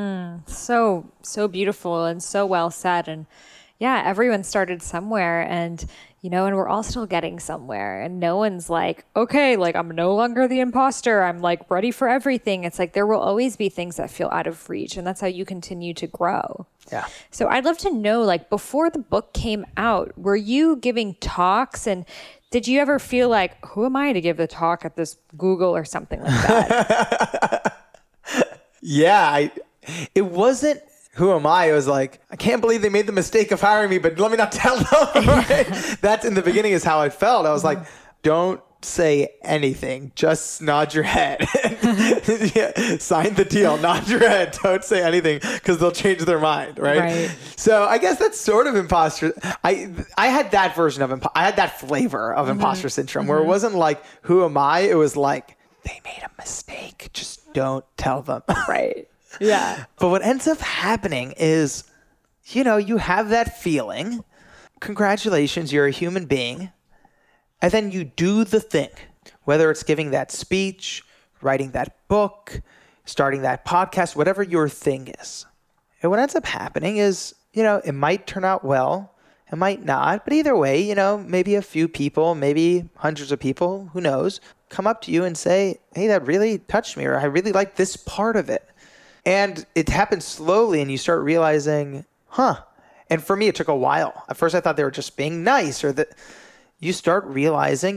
So beautiful and so well said. And everyone started somewhere and, and we're all still getting somewhere. And no one's like, okay, I'm no longer the imposter. I'm ready for everything. It's there will always be things that feel out of reach. And that's how you continue to grow. Yeah. So I'd love to know, before the book came out, were you giving talks and did you ever feel who am I to give the talk at this Google or something like that? Yeah, it wasn't who am I? It was I can't believe they made the mistake of hiring me, but let me not tell them. Right? That's in the beginning is how I felt. I was don't say anything. Just nod your head. Yeah, sign the deal. Nod your head. Don't say anything because they'll change their mind, right? So I guess that's sort of imposter. I had that version of I had that flavor of imposter syndrome where it wasn't like, who am I? It was like, they made a mistake. Just don't tell them. Right. Yeah. But what ends up happening is, you have that feeling. Congratulations, you're a human being. And then you do the thing, whether it's giving that speech, writing that book, starting that podcast, whatever your thing is. And what ends up happening is, it might turn out well, it might not, but either way, maybe a few people, maybe hundreds of people, who knows, come up to you and say, hey, that really touched me, or I really like this part of it. And it happens slowly and you start realizing, and for me, it took a while. At first I thought they were just being nice, or that you start realizing,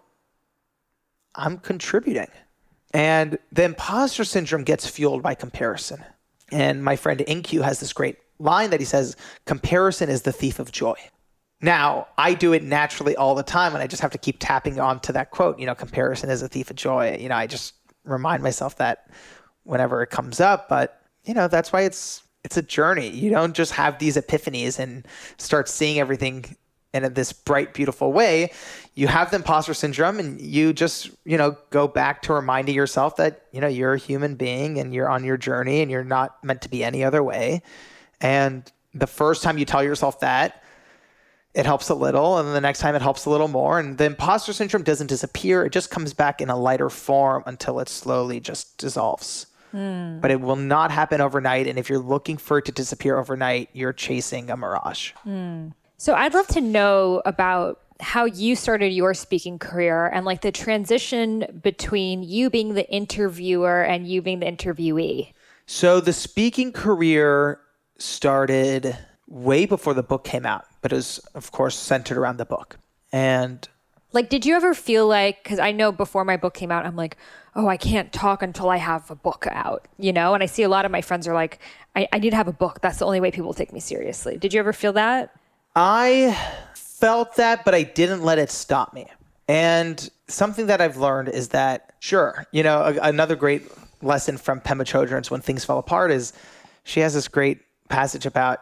I'm contributing. And the imposter syndrome gets fueled by comparison. And my friend InQ has this great line that he says, comparison is the thief of joy. Now, I do it naturally all the time, and I just have to keep tapping onto that quote, comparison is a thief of joy. I just remind myself that whenever it comes up, but, that's why it's a journey. You don't just have these epiphanies and start seeing everything in this bright, beautiful way. You have the imposter syndrome and you just, go back to reminding yourself that, you're a human being and you're on your journey and you're not meant to be any other way. And the first time you tell yourself that, it helps a little. And then the next time it helps a little more. And the imposter syndrome doesn't disappear. It just comes back in a lighter form until it slowly just dissolves. But it will not happen overnight. And if you're looking for it to disappear overnight, you're chasing a mirage. So I'd love to know about how you started your speaking career and like the transition between you being the interviewer and you being the interviewee. So the speaking career started way before the book came out, but it was, of course, centered around the book. And like, did you ever feel like, because I know before my book came out, I'm like, oh, I can't talk until I have a book out, And I see a lot of my friends are like, I need to have a book. That's the only way people take me seriously. Did you ever feel that? I felt that, but I didn't let it stop me. And something that I've learned is that, sure, another great lesson from Pema Chodron's When Things Fall Apart is she has this great passage about,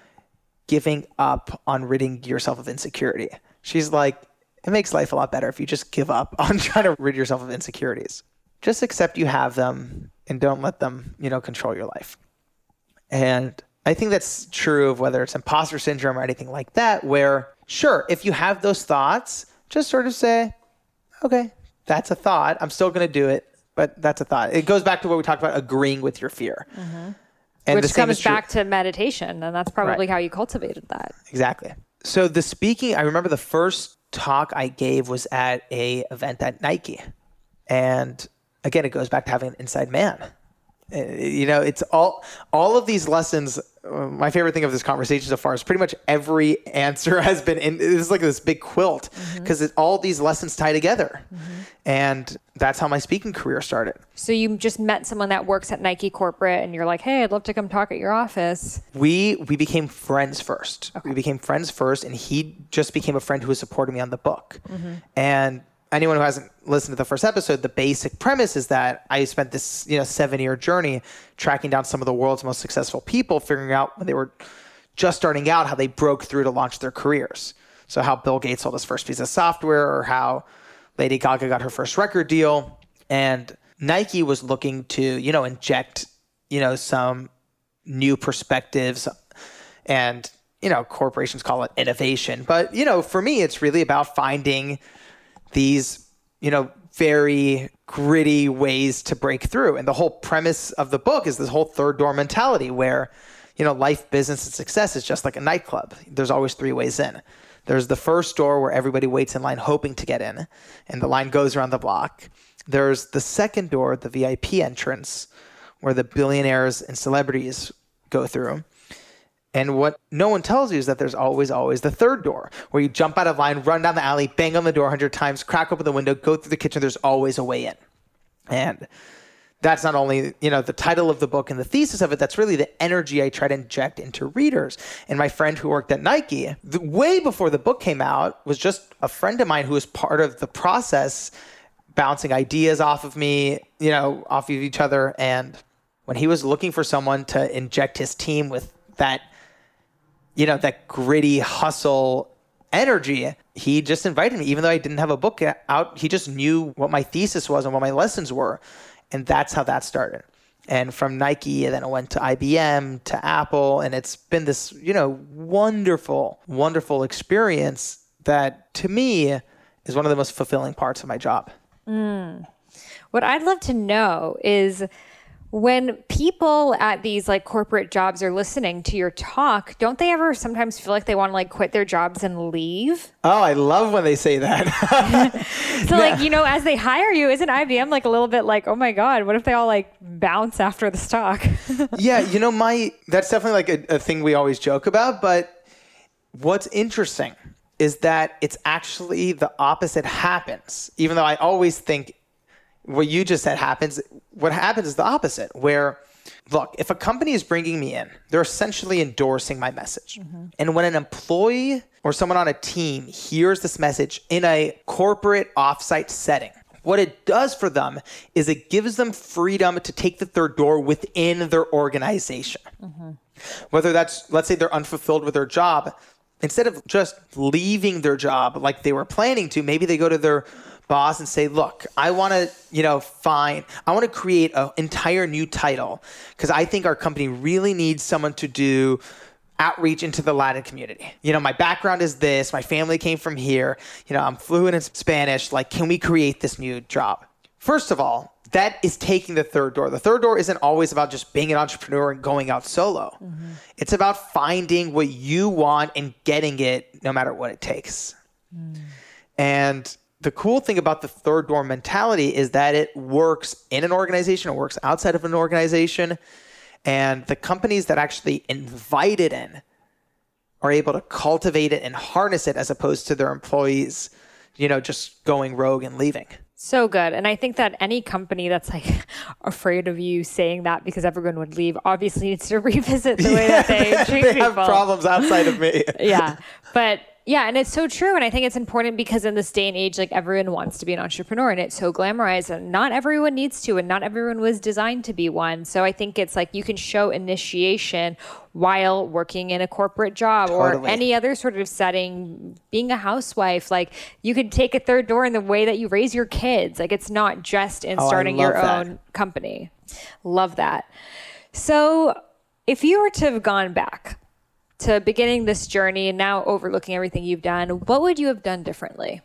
giving up on ridding yourself of insecurity. She's like, it makes life a lot better if you just give up on trying to rid yourself of insecurities. Just accept you have them and don't let them, control your life. And I think that's true of whether it's imposter syndrome or anything like that, where, sure, if you have those thoughts, just sort of say, okay, that's a thought. I'm still going to do it, but that's a thought. It goes back to what we talked about, agreeing with your fear. And which comes back to meditation, and that's probably how you cultivated that. Exactly. So the speaking, I remember the first talk I gave was at a event at Nike. And again, it goes back to having an inside man. It's all of these lessons. My favorite thing of this conversation so far is pretty much every answer has been in. It's like this big quilt because all these lessons tie together. And that's how my speaking career started. So you just met someone that works at Nike corporate and you're like, hey, I'd love to come talk at your office. We became friends first. Okay. We became friends first, and he just became a friend who was supporting me on the book. And anyone who hasn't listened to the first episode, the basic premise is that I spent this 7-year journey tracking down some of the world's most successful people, figuring out when they were just starting out how they broke through to launch their careers. So how Bill Gates sold his first piece of software, or how Lady Gaga got her first record deal. And Nike was looking to, inject, some new perspectives, and, corporations call it innovation. But, for me, it's really about finding these, very gritty ways to break through. And the whole premise of the book is this whole third door mentality where, life, business, and success is just like a nightclub. There's always 3 ways in. There's the first door where everybody waits in line hoping to get in, and the line goes around the block. There's the second door, the VIP entrance, where the billionaires and celebrities go through. And what no one tells you is that there's always the third door, where you jump out of line, run down the alley, bang on the door 100 times, crack open the window, go through the kitchen. There's always a way in. And that's not only, the title of the book and the thesis of it, that's really the energy I try to inject into readers. And my friend who worked at Nike, way before the book came out, was just a friend of mine who was part of the process, bouncing ideas off of me, off of each other. And when he was looking for someone to inject his team with that, that gritty hustle energy, he just invited me. Even though I didn't have a book out, he just knew what my thesis was and what my lessons were. And that's how that started. And from Nike, and then I went to IBM, to Apple, and it's been this, wonderful, wonderful experience that to me is one of the most fulfilling parts of my job. What I'd love to know is, when people at these like corporate jobs are listening to your talk, don't they ever sometimes feel like they want to like quit their jobs and leave? Oh, I love when they say that. So like, as they hire you, isn't IBM like a little bit like, oh my God, what if they all like bounce after the stock? Yeah, that's definitely like a thing we always joke about. But what's interesting is that it's actually the opposite happens. Even though I always think what you just said happens, what happens is the opposite, where, look, if a company is bringing me in, they're essentially endorsing my message. Mm-hmm. And when an employee or someone on a team hears this message in a corporate offsite setting, what it does for them is it gives them freedom to take the third door within their organization. Mm-hmm. Whether that's, let's say they're unfulfilled with their job, instead of just leaving their job like they were planning to, maybe they go to their boss and say, look, I want to, I want to create an entire new title because I think our company really needs someone to do outreach into the Latin community. My background is this, my family came from here, I'm fluent in Spanish, like, can we create this new job? First of all, that is taking the third door. The third door isn't always about just being an entrepreneur and going out solo. Mm-hmm. It's about finding what you want and getting it no matter what it takes. And the cool thing about the third door mentality is that it works in an organization, it works outside of an organization, and the companies that actually invite it in are able to cultivate it and harness it as opposed to their employees, just going rogue and leaving. So good. And I think that any company that's like afraid of you saying that because everyone would leave obviously needs to revisit the way that they treat people. They have problems outside of me. Yeah. But yeah, and it's so true. And I think it's important because in this day and age, like everyone wants to be an entrepreneur and it's so glamorized and not everyone needs to, and not everyone was designed to be one. So I think it's like you can show initiation while working in a corporate job or any other sort of setting, being a housewife. Like you could take a third door in the way that you raise your kids. Like it's not just in starting your own company. Love that. So if you were to have gone back to beginning this journey and now overlooking everything you've done, what would you have done differently?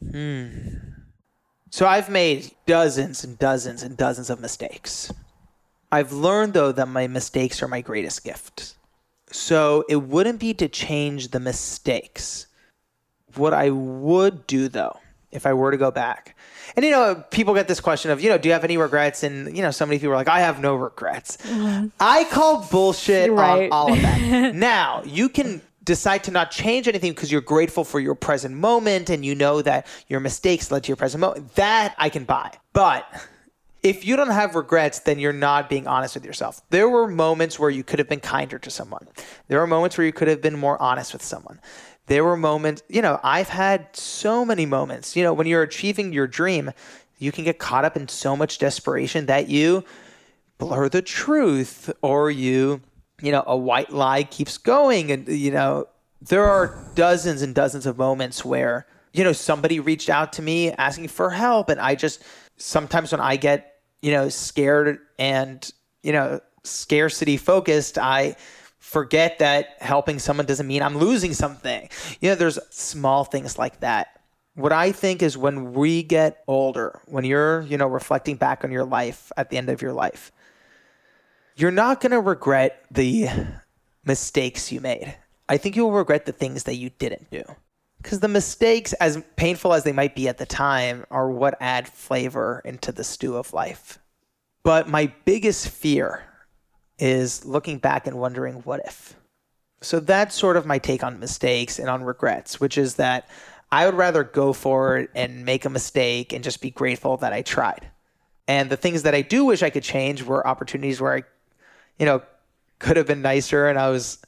So I've made dozens and dozens and dozens of mistakes. I've learned, though, that my mistakes are my greatest gift. So it wouldn't be to change the mistakes. What I would do, though, if I were to go back, and, people get this question of, do you have any regrets? And, so many people are like, I have no regrets. Mm-hmm. I call bullshit on all of that. Now, you can decide to not change anything because you're grateful for your present moment and you know that your mistakes led to your present moment. That I can buy. But if you don't have regrets, then you're not being honest with yourself. There were moments where you could have been kinder to someone. There were moments where you could have been more honest with someone. There were moments, I've had so many moments, when you're achieving your dream, you can get caught up in so much desperation that you blur the truth or a white lie keeps going. And, there are dozens and dozens of moments where, somebody reached out to me asking for help. And sometimes when I get, scared and, scarcity focused, I forget that helping someone doesn't mean I'm losing something. There's small things like that. What I think is when we get older, when you're, reflecting back on your life at the end of your life, you're not going to regret the mistakes you made. I think you'll regret the things that you didn't do. Because the mistakes, as painful as they might be at the time, are what add flavor into the stew of life. But my biggest fear is looking back and wondering, what if? So that's sort of my take on mistakes and on regrets, which is that I would rather go for it and make a mistake and just be grateful that I tried. And the things that I do wish I could change were opportunities where I, could have been nicer. And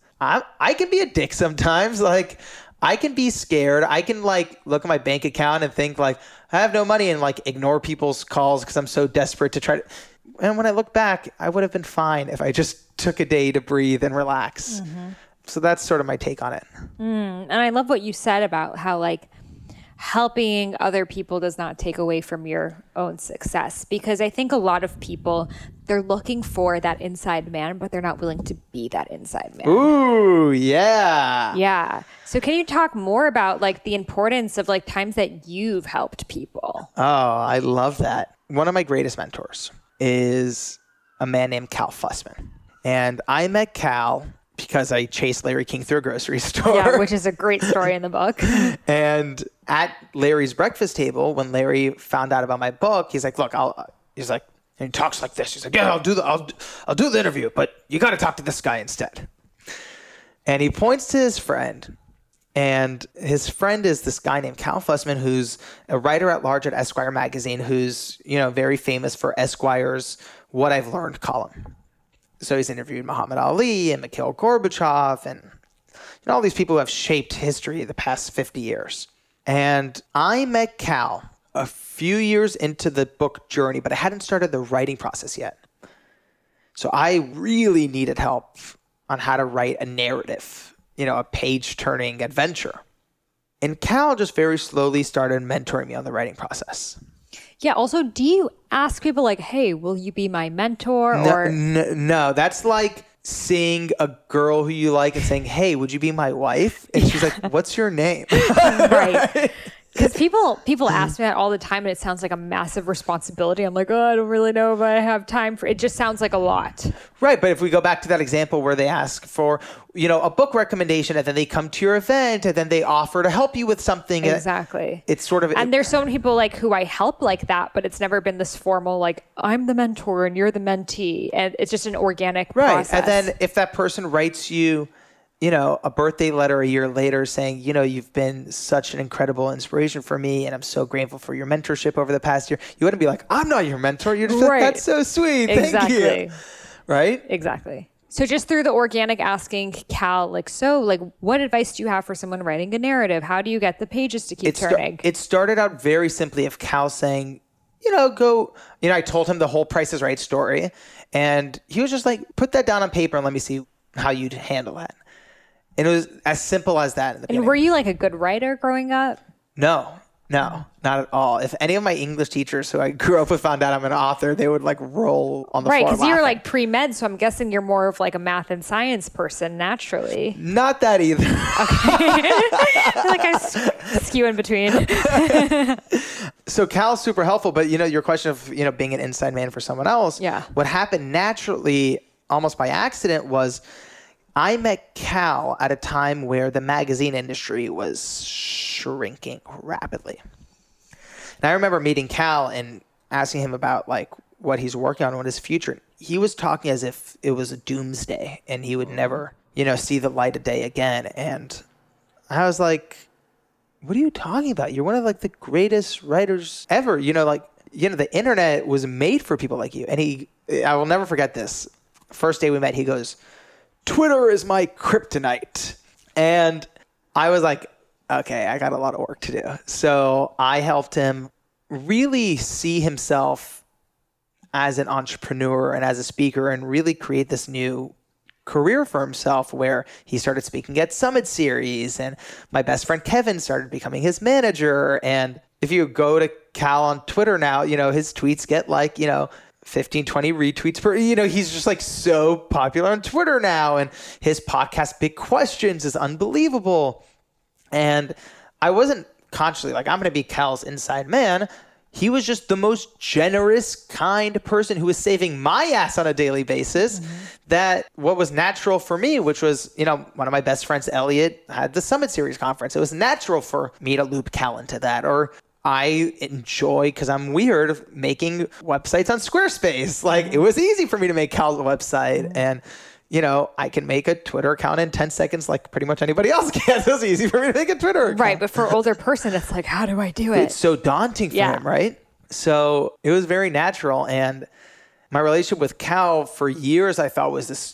I can be a dick sometimes. Like, I can be scared. I can like look at my bank account and think like, I have no money, and like ignore people's calls because I'm so desperate to try to. And when I look back, I would have been fine if I just took a day to breathe and relax. So that's sort of my take on it. And I love what you said about how like helping other people does not take away from your own success, because I think a lot of people, they're looking for that inside man, but they're not willing to be that inside man. Ooh, yeah. Yeah. So can you talk more about like the importance of like times that you've helped people? Oh, I love that. One of my greatest mentors is a man named Cal Fussman. And I met Cal because I chased Larry King through a grocery store. Yeah, which is a great story in the book. And at Larry's breakfast table, when Larry found out about my book, he's like, look, he's like, and he talks like this. He's like, yeah, I'll do the interview, but you got to talk to this guy instead. And he points to his friend, and his friend is this guy named Cal Fussman, who's a writer at large at Esquire magazine, who's, very famous for Esquire's What I've Learned column. So he's interviewed Muhammad Ali and Mikhail Gorbachev and all these people who have shaped history the past 50 years. And I met Cal a few years into the book journey, but I hadn't started the writing process yet. So I really needed help on how to write a narrative, a page-turning adventure. And Cal just very slowly started mentoring me on the writing process. Yeah. Also, do you ask people like, hey, will you be my mentor? No, that's like seeing a girl who you like and saying, hey, would you be my wife? And she's like, what's your name? Right. Because people ask me that all the time, and it sounds like a massive responsibility. I'm like, I don't really know if I have time for it. It just sounds like a lot. Right. But if we go back to that example where they ask for, a book recommendation, and then they come to your event, and then they offer to help you with something. Exactly. It's sort of... And there's so many people like who I help like that, but it's never been this formal, like, I'm the mentor and you're the mentee. And it's just an organic process. And then if that person writes you, a birthday letter a year later saying, you've been such an incredible inspiration for me, and I'm so grateful for your mentorship over the past year. You wouldn't be like, I'm not your mentor. You're just like, that's so sweet. Exactly. Thank you. Right? Exactly. So just through the organic asking Cal, what advice do you have for someone writing a narrative? How do you get the pages to keep turning? It started out very simply of Cal saying, go, I told him the whole Price is Right story, and he was just like, put that down on paper and let me see how you'd handle that. And it was as simple as that in the beginning. And were you like a good writer growing up? No, not at all. If any of my English teachers who I grew up with found out I'm an author, they would like roll on the floor. Right, because you were like pre-med, so I'm guessing you're more of like a math and science person naturally. Not that either. Okay. I feel like I skew in between. So Cal's super helpful, but your question of, being an inside man for someone else. Yeah. What happened naturally, almost by accident, was I met Cal at a time where the magazine industry was shrinking rapidly. And I remember meeting Cal and asking him about like what he's working on, what his future. He was talking as if it was a doomsday and he would never, see the light of day again. And I was like, what are you talking about? You're one of like the greatest writers ever. The internet was made for people like you. And I will never forget this. First day we met, he goes, Twitter is my kryptonite. And I was like, okay, I got a lot of work to do. So I helped him really see himself as an entrepreneur and as a speaker and really create this new career for himself where he started speaking at Summit Series, and my best friend Kevin started becoming his manager. And if you go to Cal on Twitter now, his tweets get like, 15, 20 retweets per, he's just like so popular on Twitter now. And his podcast, Big Questions, is unbelievable. And I wasn't consciously like, I'm going to be Cal's inside man. He was just the most generous, kind person who was saving my ass on a daily basis. That what was natural for me, which was, one of my best friends, Elliot, had the Summit Series conference. It was natural for me to loop Cal into that. Or I enjoy, because I'm weird, making websites on Squarespace. Like, it was easy for me to make Cal's website. And, I can make a Twitter account in 10 seconds like pretty much anybody else can. So it's easy for me to make a Twitter account. Right, but for an older person, it's like, how do I do it? It's so daunting for him, right? So it was very natural. And my relationship with Cal for years, I thought was this,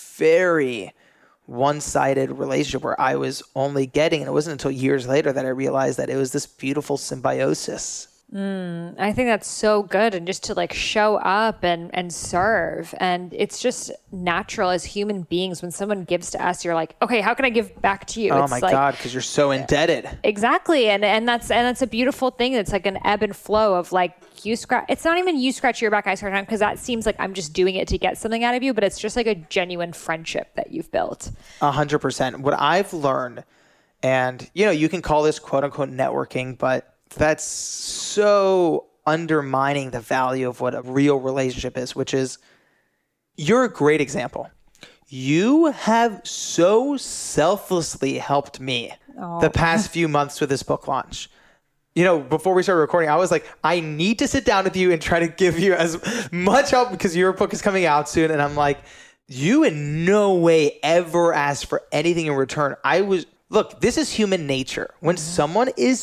very one-sided relationship where I was only getting, and it wasn't until years later that I realized that it was this beautiful symbiosis. I think that's so good. And just to like show up and serve. And it's just natural as human beings. When someone gives to us, you're like, okay, how can I give back to you? Oh it's my like, God, because you're so indebted. Exactly. And that's a beautiful thing. It's like an ebb and flow of like it's not even you scratch your back, I scratch mine, because that seems like I'm just doing it to get something out of you, but it's just like a genuine friendship that you've built. 100%. What I've learned, and you can call this quote unquote networking, but that's so undermining the value of what a real relationship is, which is you're a great example. You have so selflessly helped me the past few months with this book launch. Before we started recording, I was like, I need to sit down with you and try to give you as much help because your book is coming out soon. And I'm like, you in no way ever asked for anything in return. Look, this is human nature. When someone is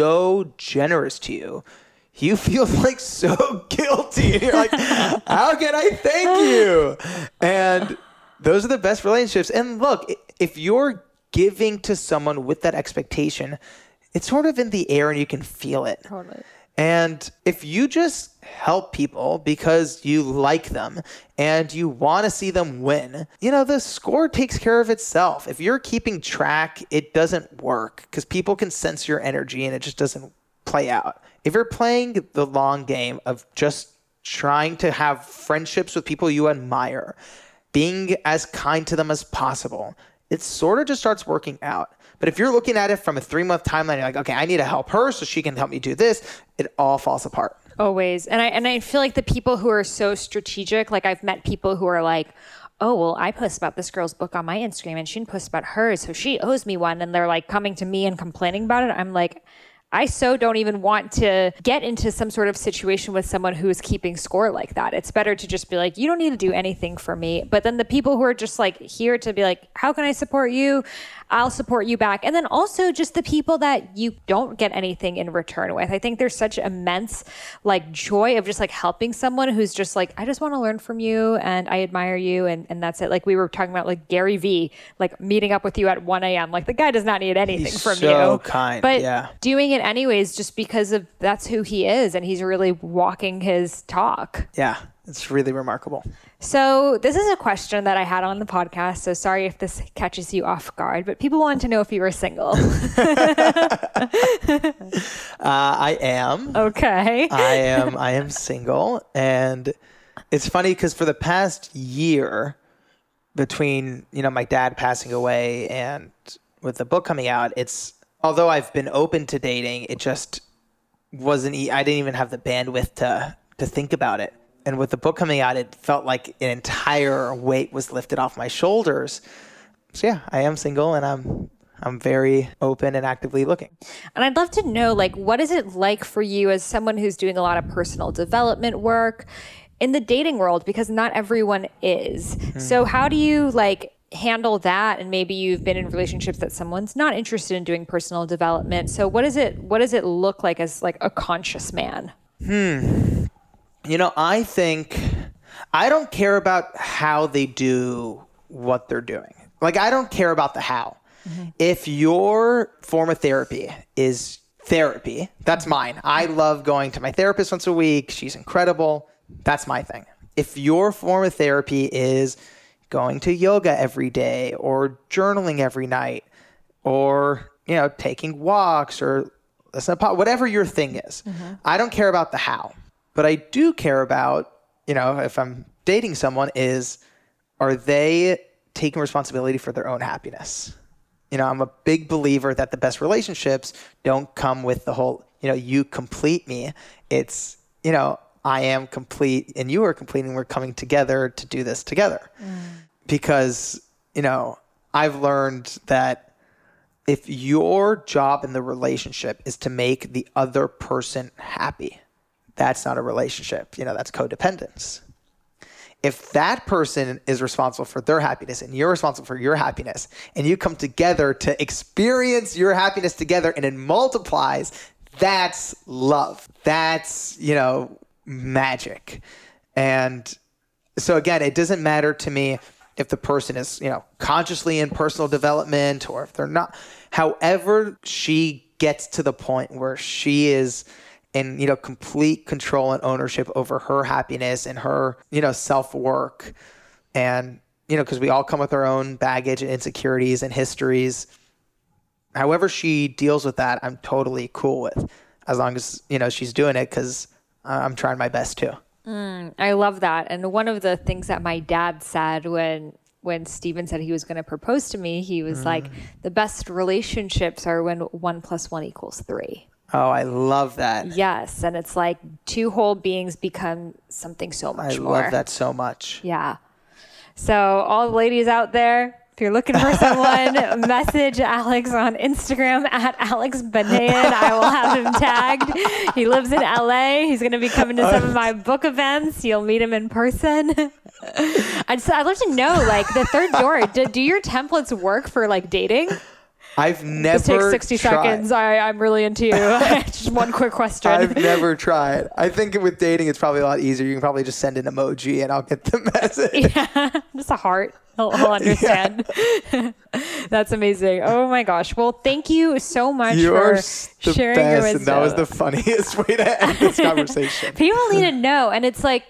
so generous to you, you feel like so guilty. You're like, how can I thank you? And those are the best relationships. And look, if you're giving to someone with that expectation, it's sort of in the air and you can feel it. Totally. And if you just help people because you like them and you want to see them win, the score takes care of itself. If you're keeping track, it doesn't work because people can sense your energy and it just doesn't play out. If you're playing the long game of just trying to have friendships with people you admire, being as kind to them as possible, it sort of just starts working out. But if you're looking at it from a 3-month timeline, you're like, okay, I need to help her so she can help me do this. It all falls apart. Always. And I feel like the people who are so strategic, like I've met people who are like, oh, well, I post about this girl's book on my Instagram and she didn't post about hers, so she owes me one. And they're like coming to me and complaining about it. I'm like, I so don't even want to get into some sort of situation with someone who is keeping score like that. It's better to just be like, you don't need to do anything for me. But then the people who are just like here to be like, how can I support you? I'll support you back. And then also just the people that you don't get anything in return with. I think there's such immense like joy of just like helping someone who's just like, I just want to learn from you and I admire you. And that's it. Like we were talking about like Gary Vee, like meeting up with you at 1 a.m. Like the guy does not need anything from you. So kind. But doing it anyways, just because of that's who he is. And he's really walking his talk. Yeah. It's really remarkable. So this is a question that I had on the podcast. So sorry if this catches you off guard, but people wanted to know if you were single. I am. Okay. I am single. And it's funny because for the past year between, my dad passing away and with the book coming out, although I've been open to dating, it just wasn't, I didn't even have the bandwidth to think about it. And with the book coming out, it felt like an entire weight was lifted off my shoulders. So yeah, I am single and I'm very open and actively looking. And I'd love to know, like, what is it like for you as someone who's doing a lot of personal development work in the dating world? Because not everyone is. So how do you like handle that? And maybe you've been in relationships that someone's not interested in doing personal development. So what does it look like as like a conscious man? I think I don't care about how they do what they're doing. Like, I don't care about the how. Mm-hmm. If your form of therapy is therapy, that's mine. I love going to my therapist once a week. She's incredible. That's my thing. If your form of therapy is going to yoga every day or journaling every night or, taking walks or listening to whatever your thing is, I don't care about the how. But I do care about, if I'm dating someone, are they taking responsibility for their own happiness? I'm a big believer that the best relationships don't come with the whole, you complete me. It's, I am complete and you are complete and we're coming together to do this together. Because, I've learned that if your job in the relationship is to make the other person happy, that's not a relationship. That's codependence. If that person is responsible for their happiness and you're responsible for your happiness and you come together to experience your happiness together and it multiplies, That's love. That's, magic. And so again, it doesn't matter to me if the person is, consciously in personal development or if they're not. However, she gets to the point where she is in, complete control and ownership over her happiness and her, self-work. And, because we all come with our own baggage and insecurities and histories. However she deals with that, I'm totally cool with, as long as, she's doing it, because I'm trying my best too. I love that. And one of the things that my dad said when Steven said he was going to propose to me, he was like, the best relationships are when 1 + 1 = 3. Oh, I love that. Yes. And it's like two whole beings become something so much more. I love that so much. Yeah. So all the ladies out there, if you're looking for someone, message Alex on Instagram at Alex Banayan. I will have him tagged. He lives in LA. He's going to be coming to some of my book events. You'll meet him in person. I'd love to know, like, the third door, do your templates work for, like, dating? I've never Just take 60 tried. seconds. I'm really into you. Just one quick question. I've never tried. I think with dating, it's probably a lot easier. You can probably just send an emoji and I'll get the message. Yeah, just a heart. He'll understand. Yeah. That's amazing. Oh my gosh. Well, thank you so much for sharing your wisdom. And that was the funniest way to end this conversation. People need to know. And it's like,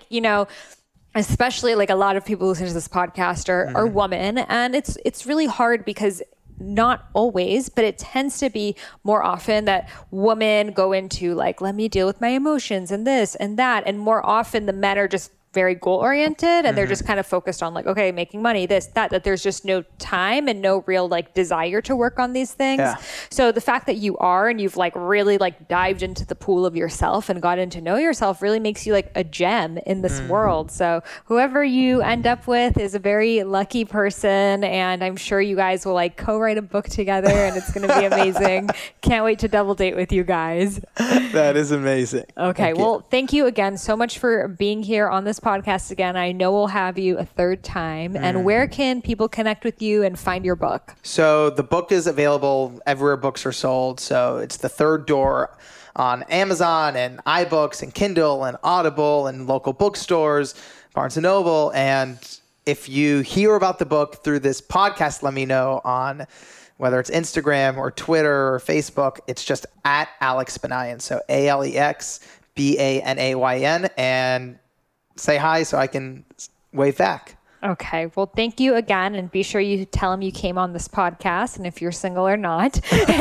especially like a lot of people listening to this podcast are women. And it's really hard because not always, but it tends to be more often that women go into like, let me deal with my emotions and this and that. And more often the men are just very goal oriented and they're just kind of focused on like, okay, making money, this, that there's just no time and no real like desire to work on these things. Yeah. So the fact that you are, and you've like really like dived into the pool of yourself and gotten to know yourself really makes you like a gem in this world. So whoever you end up with is a very lucky person. And I'm sure you guys will like co-write a book together and it's going to be amazing. Can't wait to double date with you guys. That is amazing. Okay. Thank you again so much for being here on this podcast again. I know we'll have you a third time. And where can people connect with you and find your book? So the book is available everywhere books are sold. So it's The Third Door on Amazon and iBooks and Kindle and Audible and local bookstores, Barnes & Noble. And if you hear about the book through this podcast, let me know on whether it's Instagram or Twitter or Facebook. It's just at Alex Banayan. So AlexBanayan, and say hi so I can wave back. Okay. Well, thank you again. And be sure you tell him you came on this podcast and if you're single or not.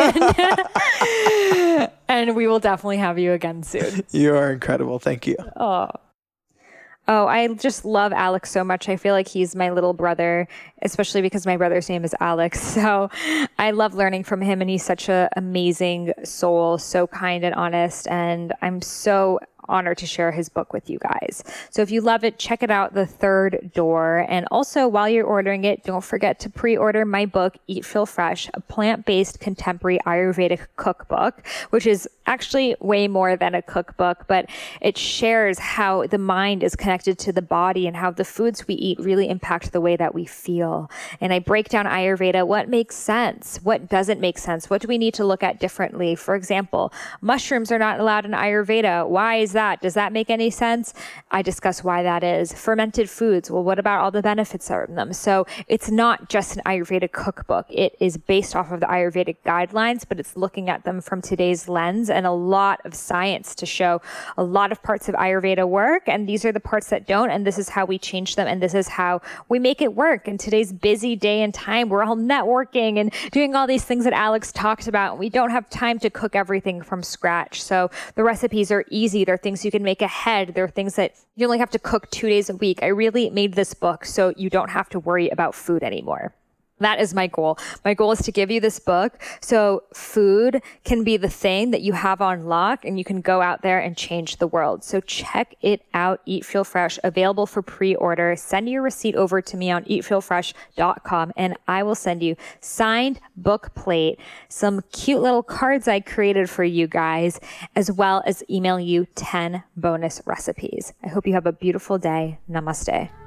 And we will definitely have you again soon. You are incredible. Thank you. Oh, I just love Alex so much. I feel like he's my little brother, especially because my brother's name is Alex. So I love learning from him, and he's such an amazing soul, so kind and honest. And I'm so honored to share his book with you guys. So if you love it, check it out, The Third Door. And also, while you're ordering it, don't forget to pre-order my book, Eat Feel Fresh, a plant-based contemporary Ayurvedic cookbook, which is actually way more than a cookbook, but it shares how the mind is connected to the body and how the foods we eat really impact the way that we feel. And I break down Ayurveda, what makes sense, what doesn't make sense, what do we need to look at differently. For example, mushrooms are not allowed in Ayurveda. Why is that? Does that make any sense? I discuss why that is. Fermented foods. Well, what about all the benefits of them? So it's not just an Ayurvedic cookbook. It is based off of the Ayurvedic guidelines, but it's looking at them from today's lens and a lot of science to show a lot of parts of Ayurveda work. And these are the parts that don't. And this is how we change them. And this is how we make it work in today's busy day and time. We're all networking and doing all these things that Alex talked about. And we don't have time to cook everything from scratch. So the recipes are easy. They're things you can make ahead. There are things that you only have to cook 2 days a week. I really made this book so you don't have to worry about food anymore. That is my goal. My goal is to give you this book so food can be the thing that you have on lock and you can go out there and change the world. So check it out. Eat Feel Fresh, available for pre-order. Send your receipt over to me on eatfeelfresh.com and I will send you signed book plate, some cute little cards I created for you guys, as well as email you 10 bonus recipes. I hope you have a beautiful day. Namaste.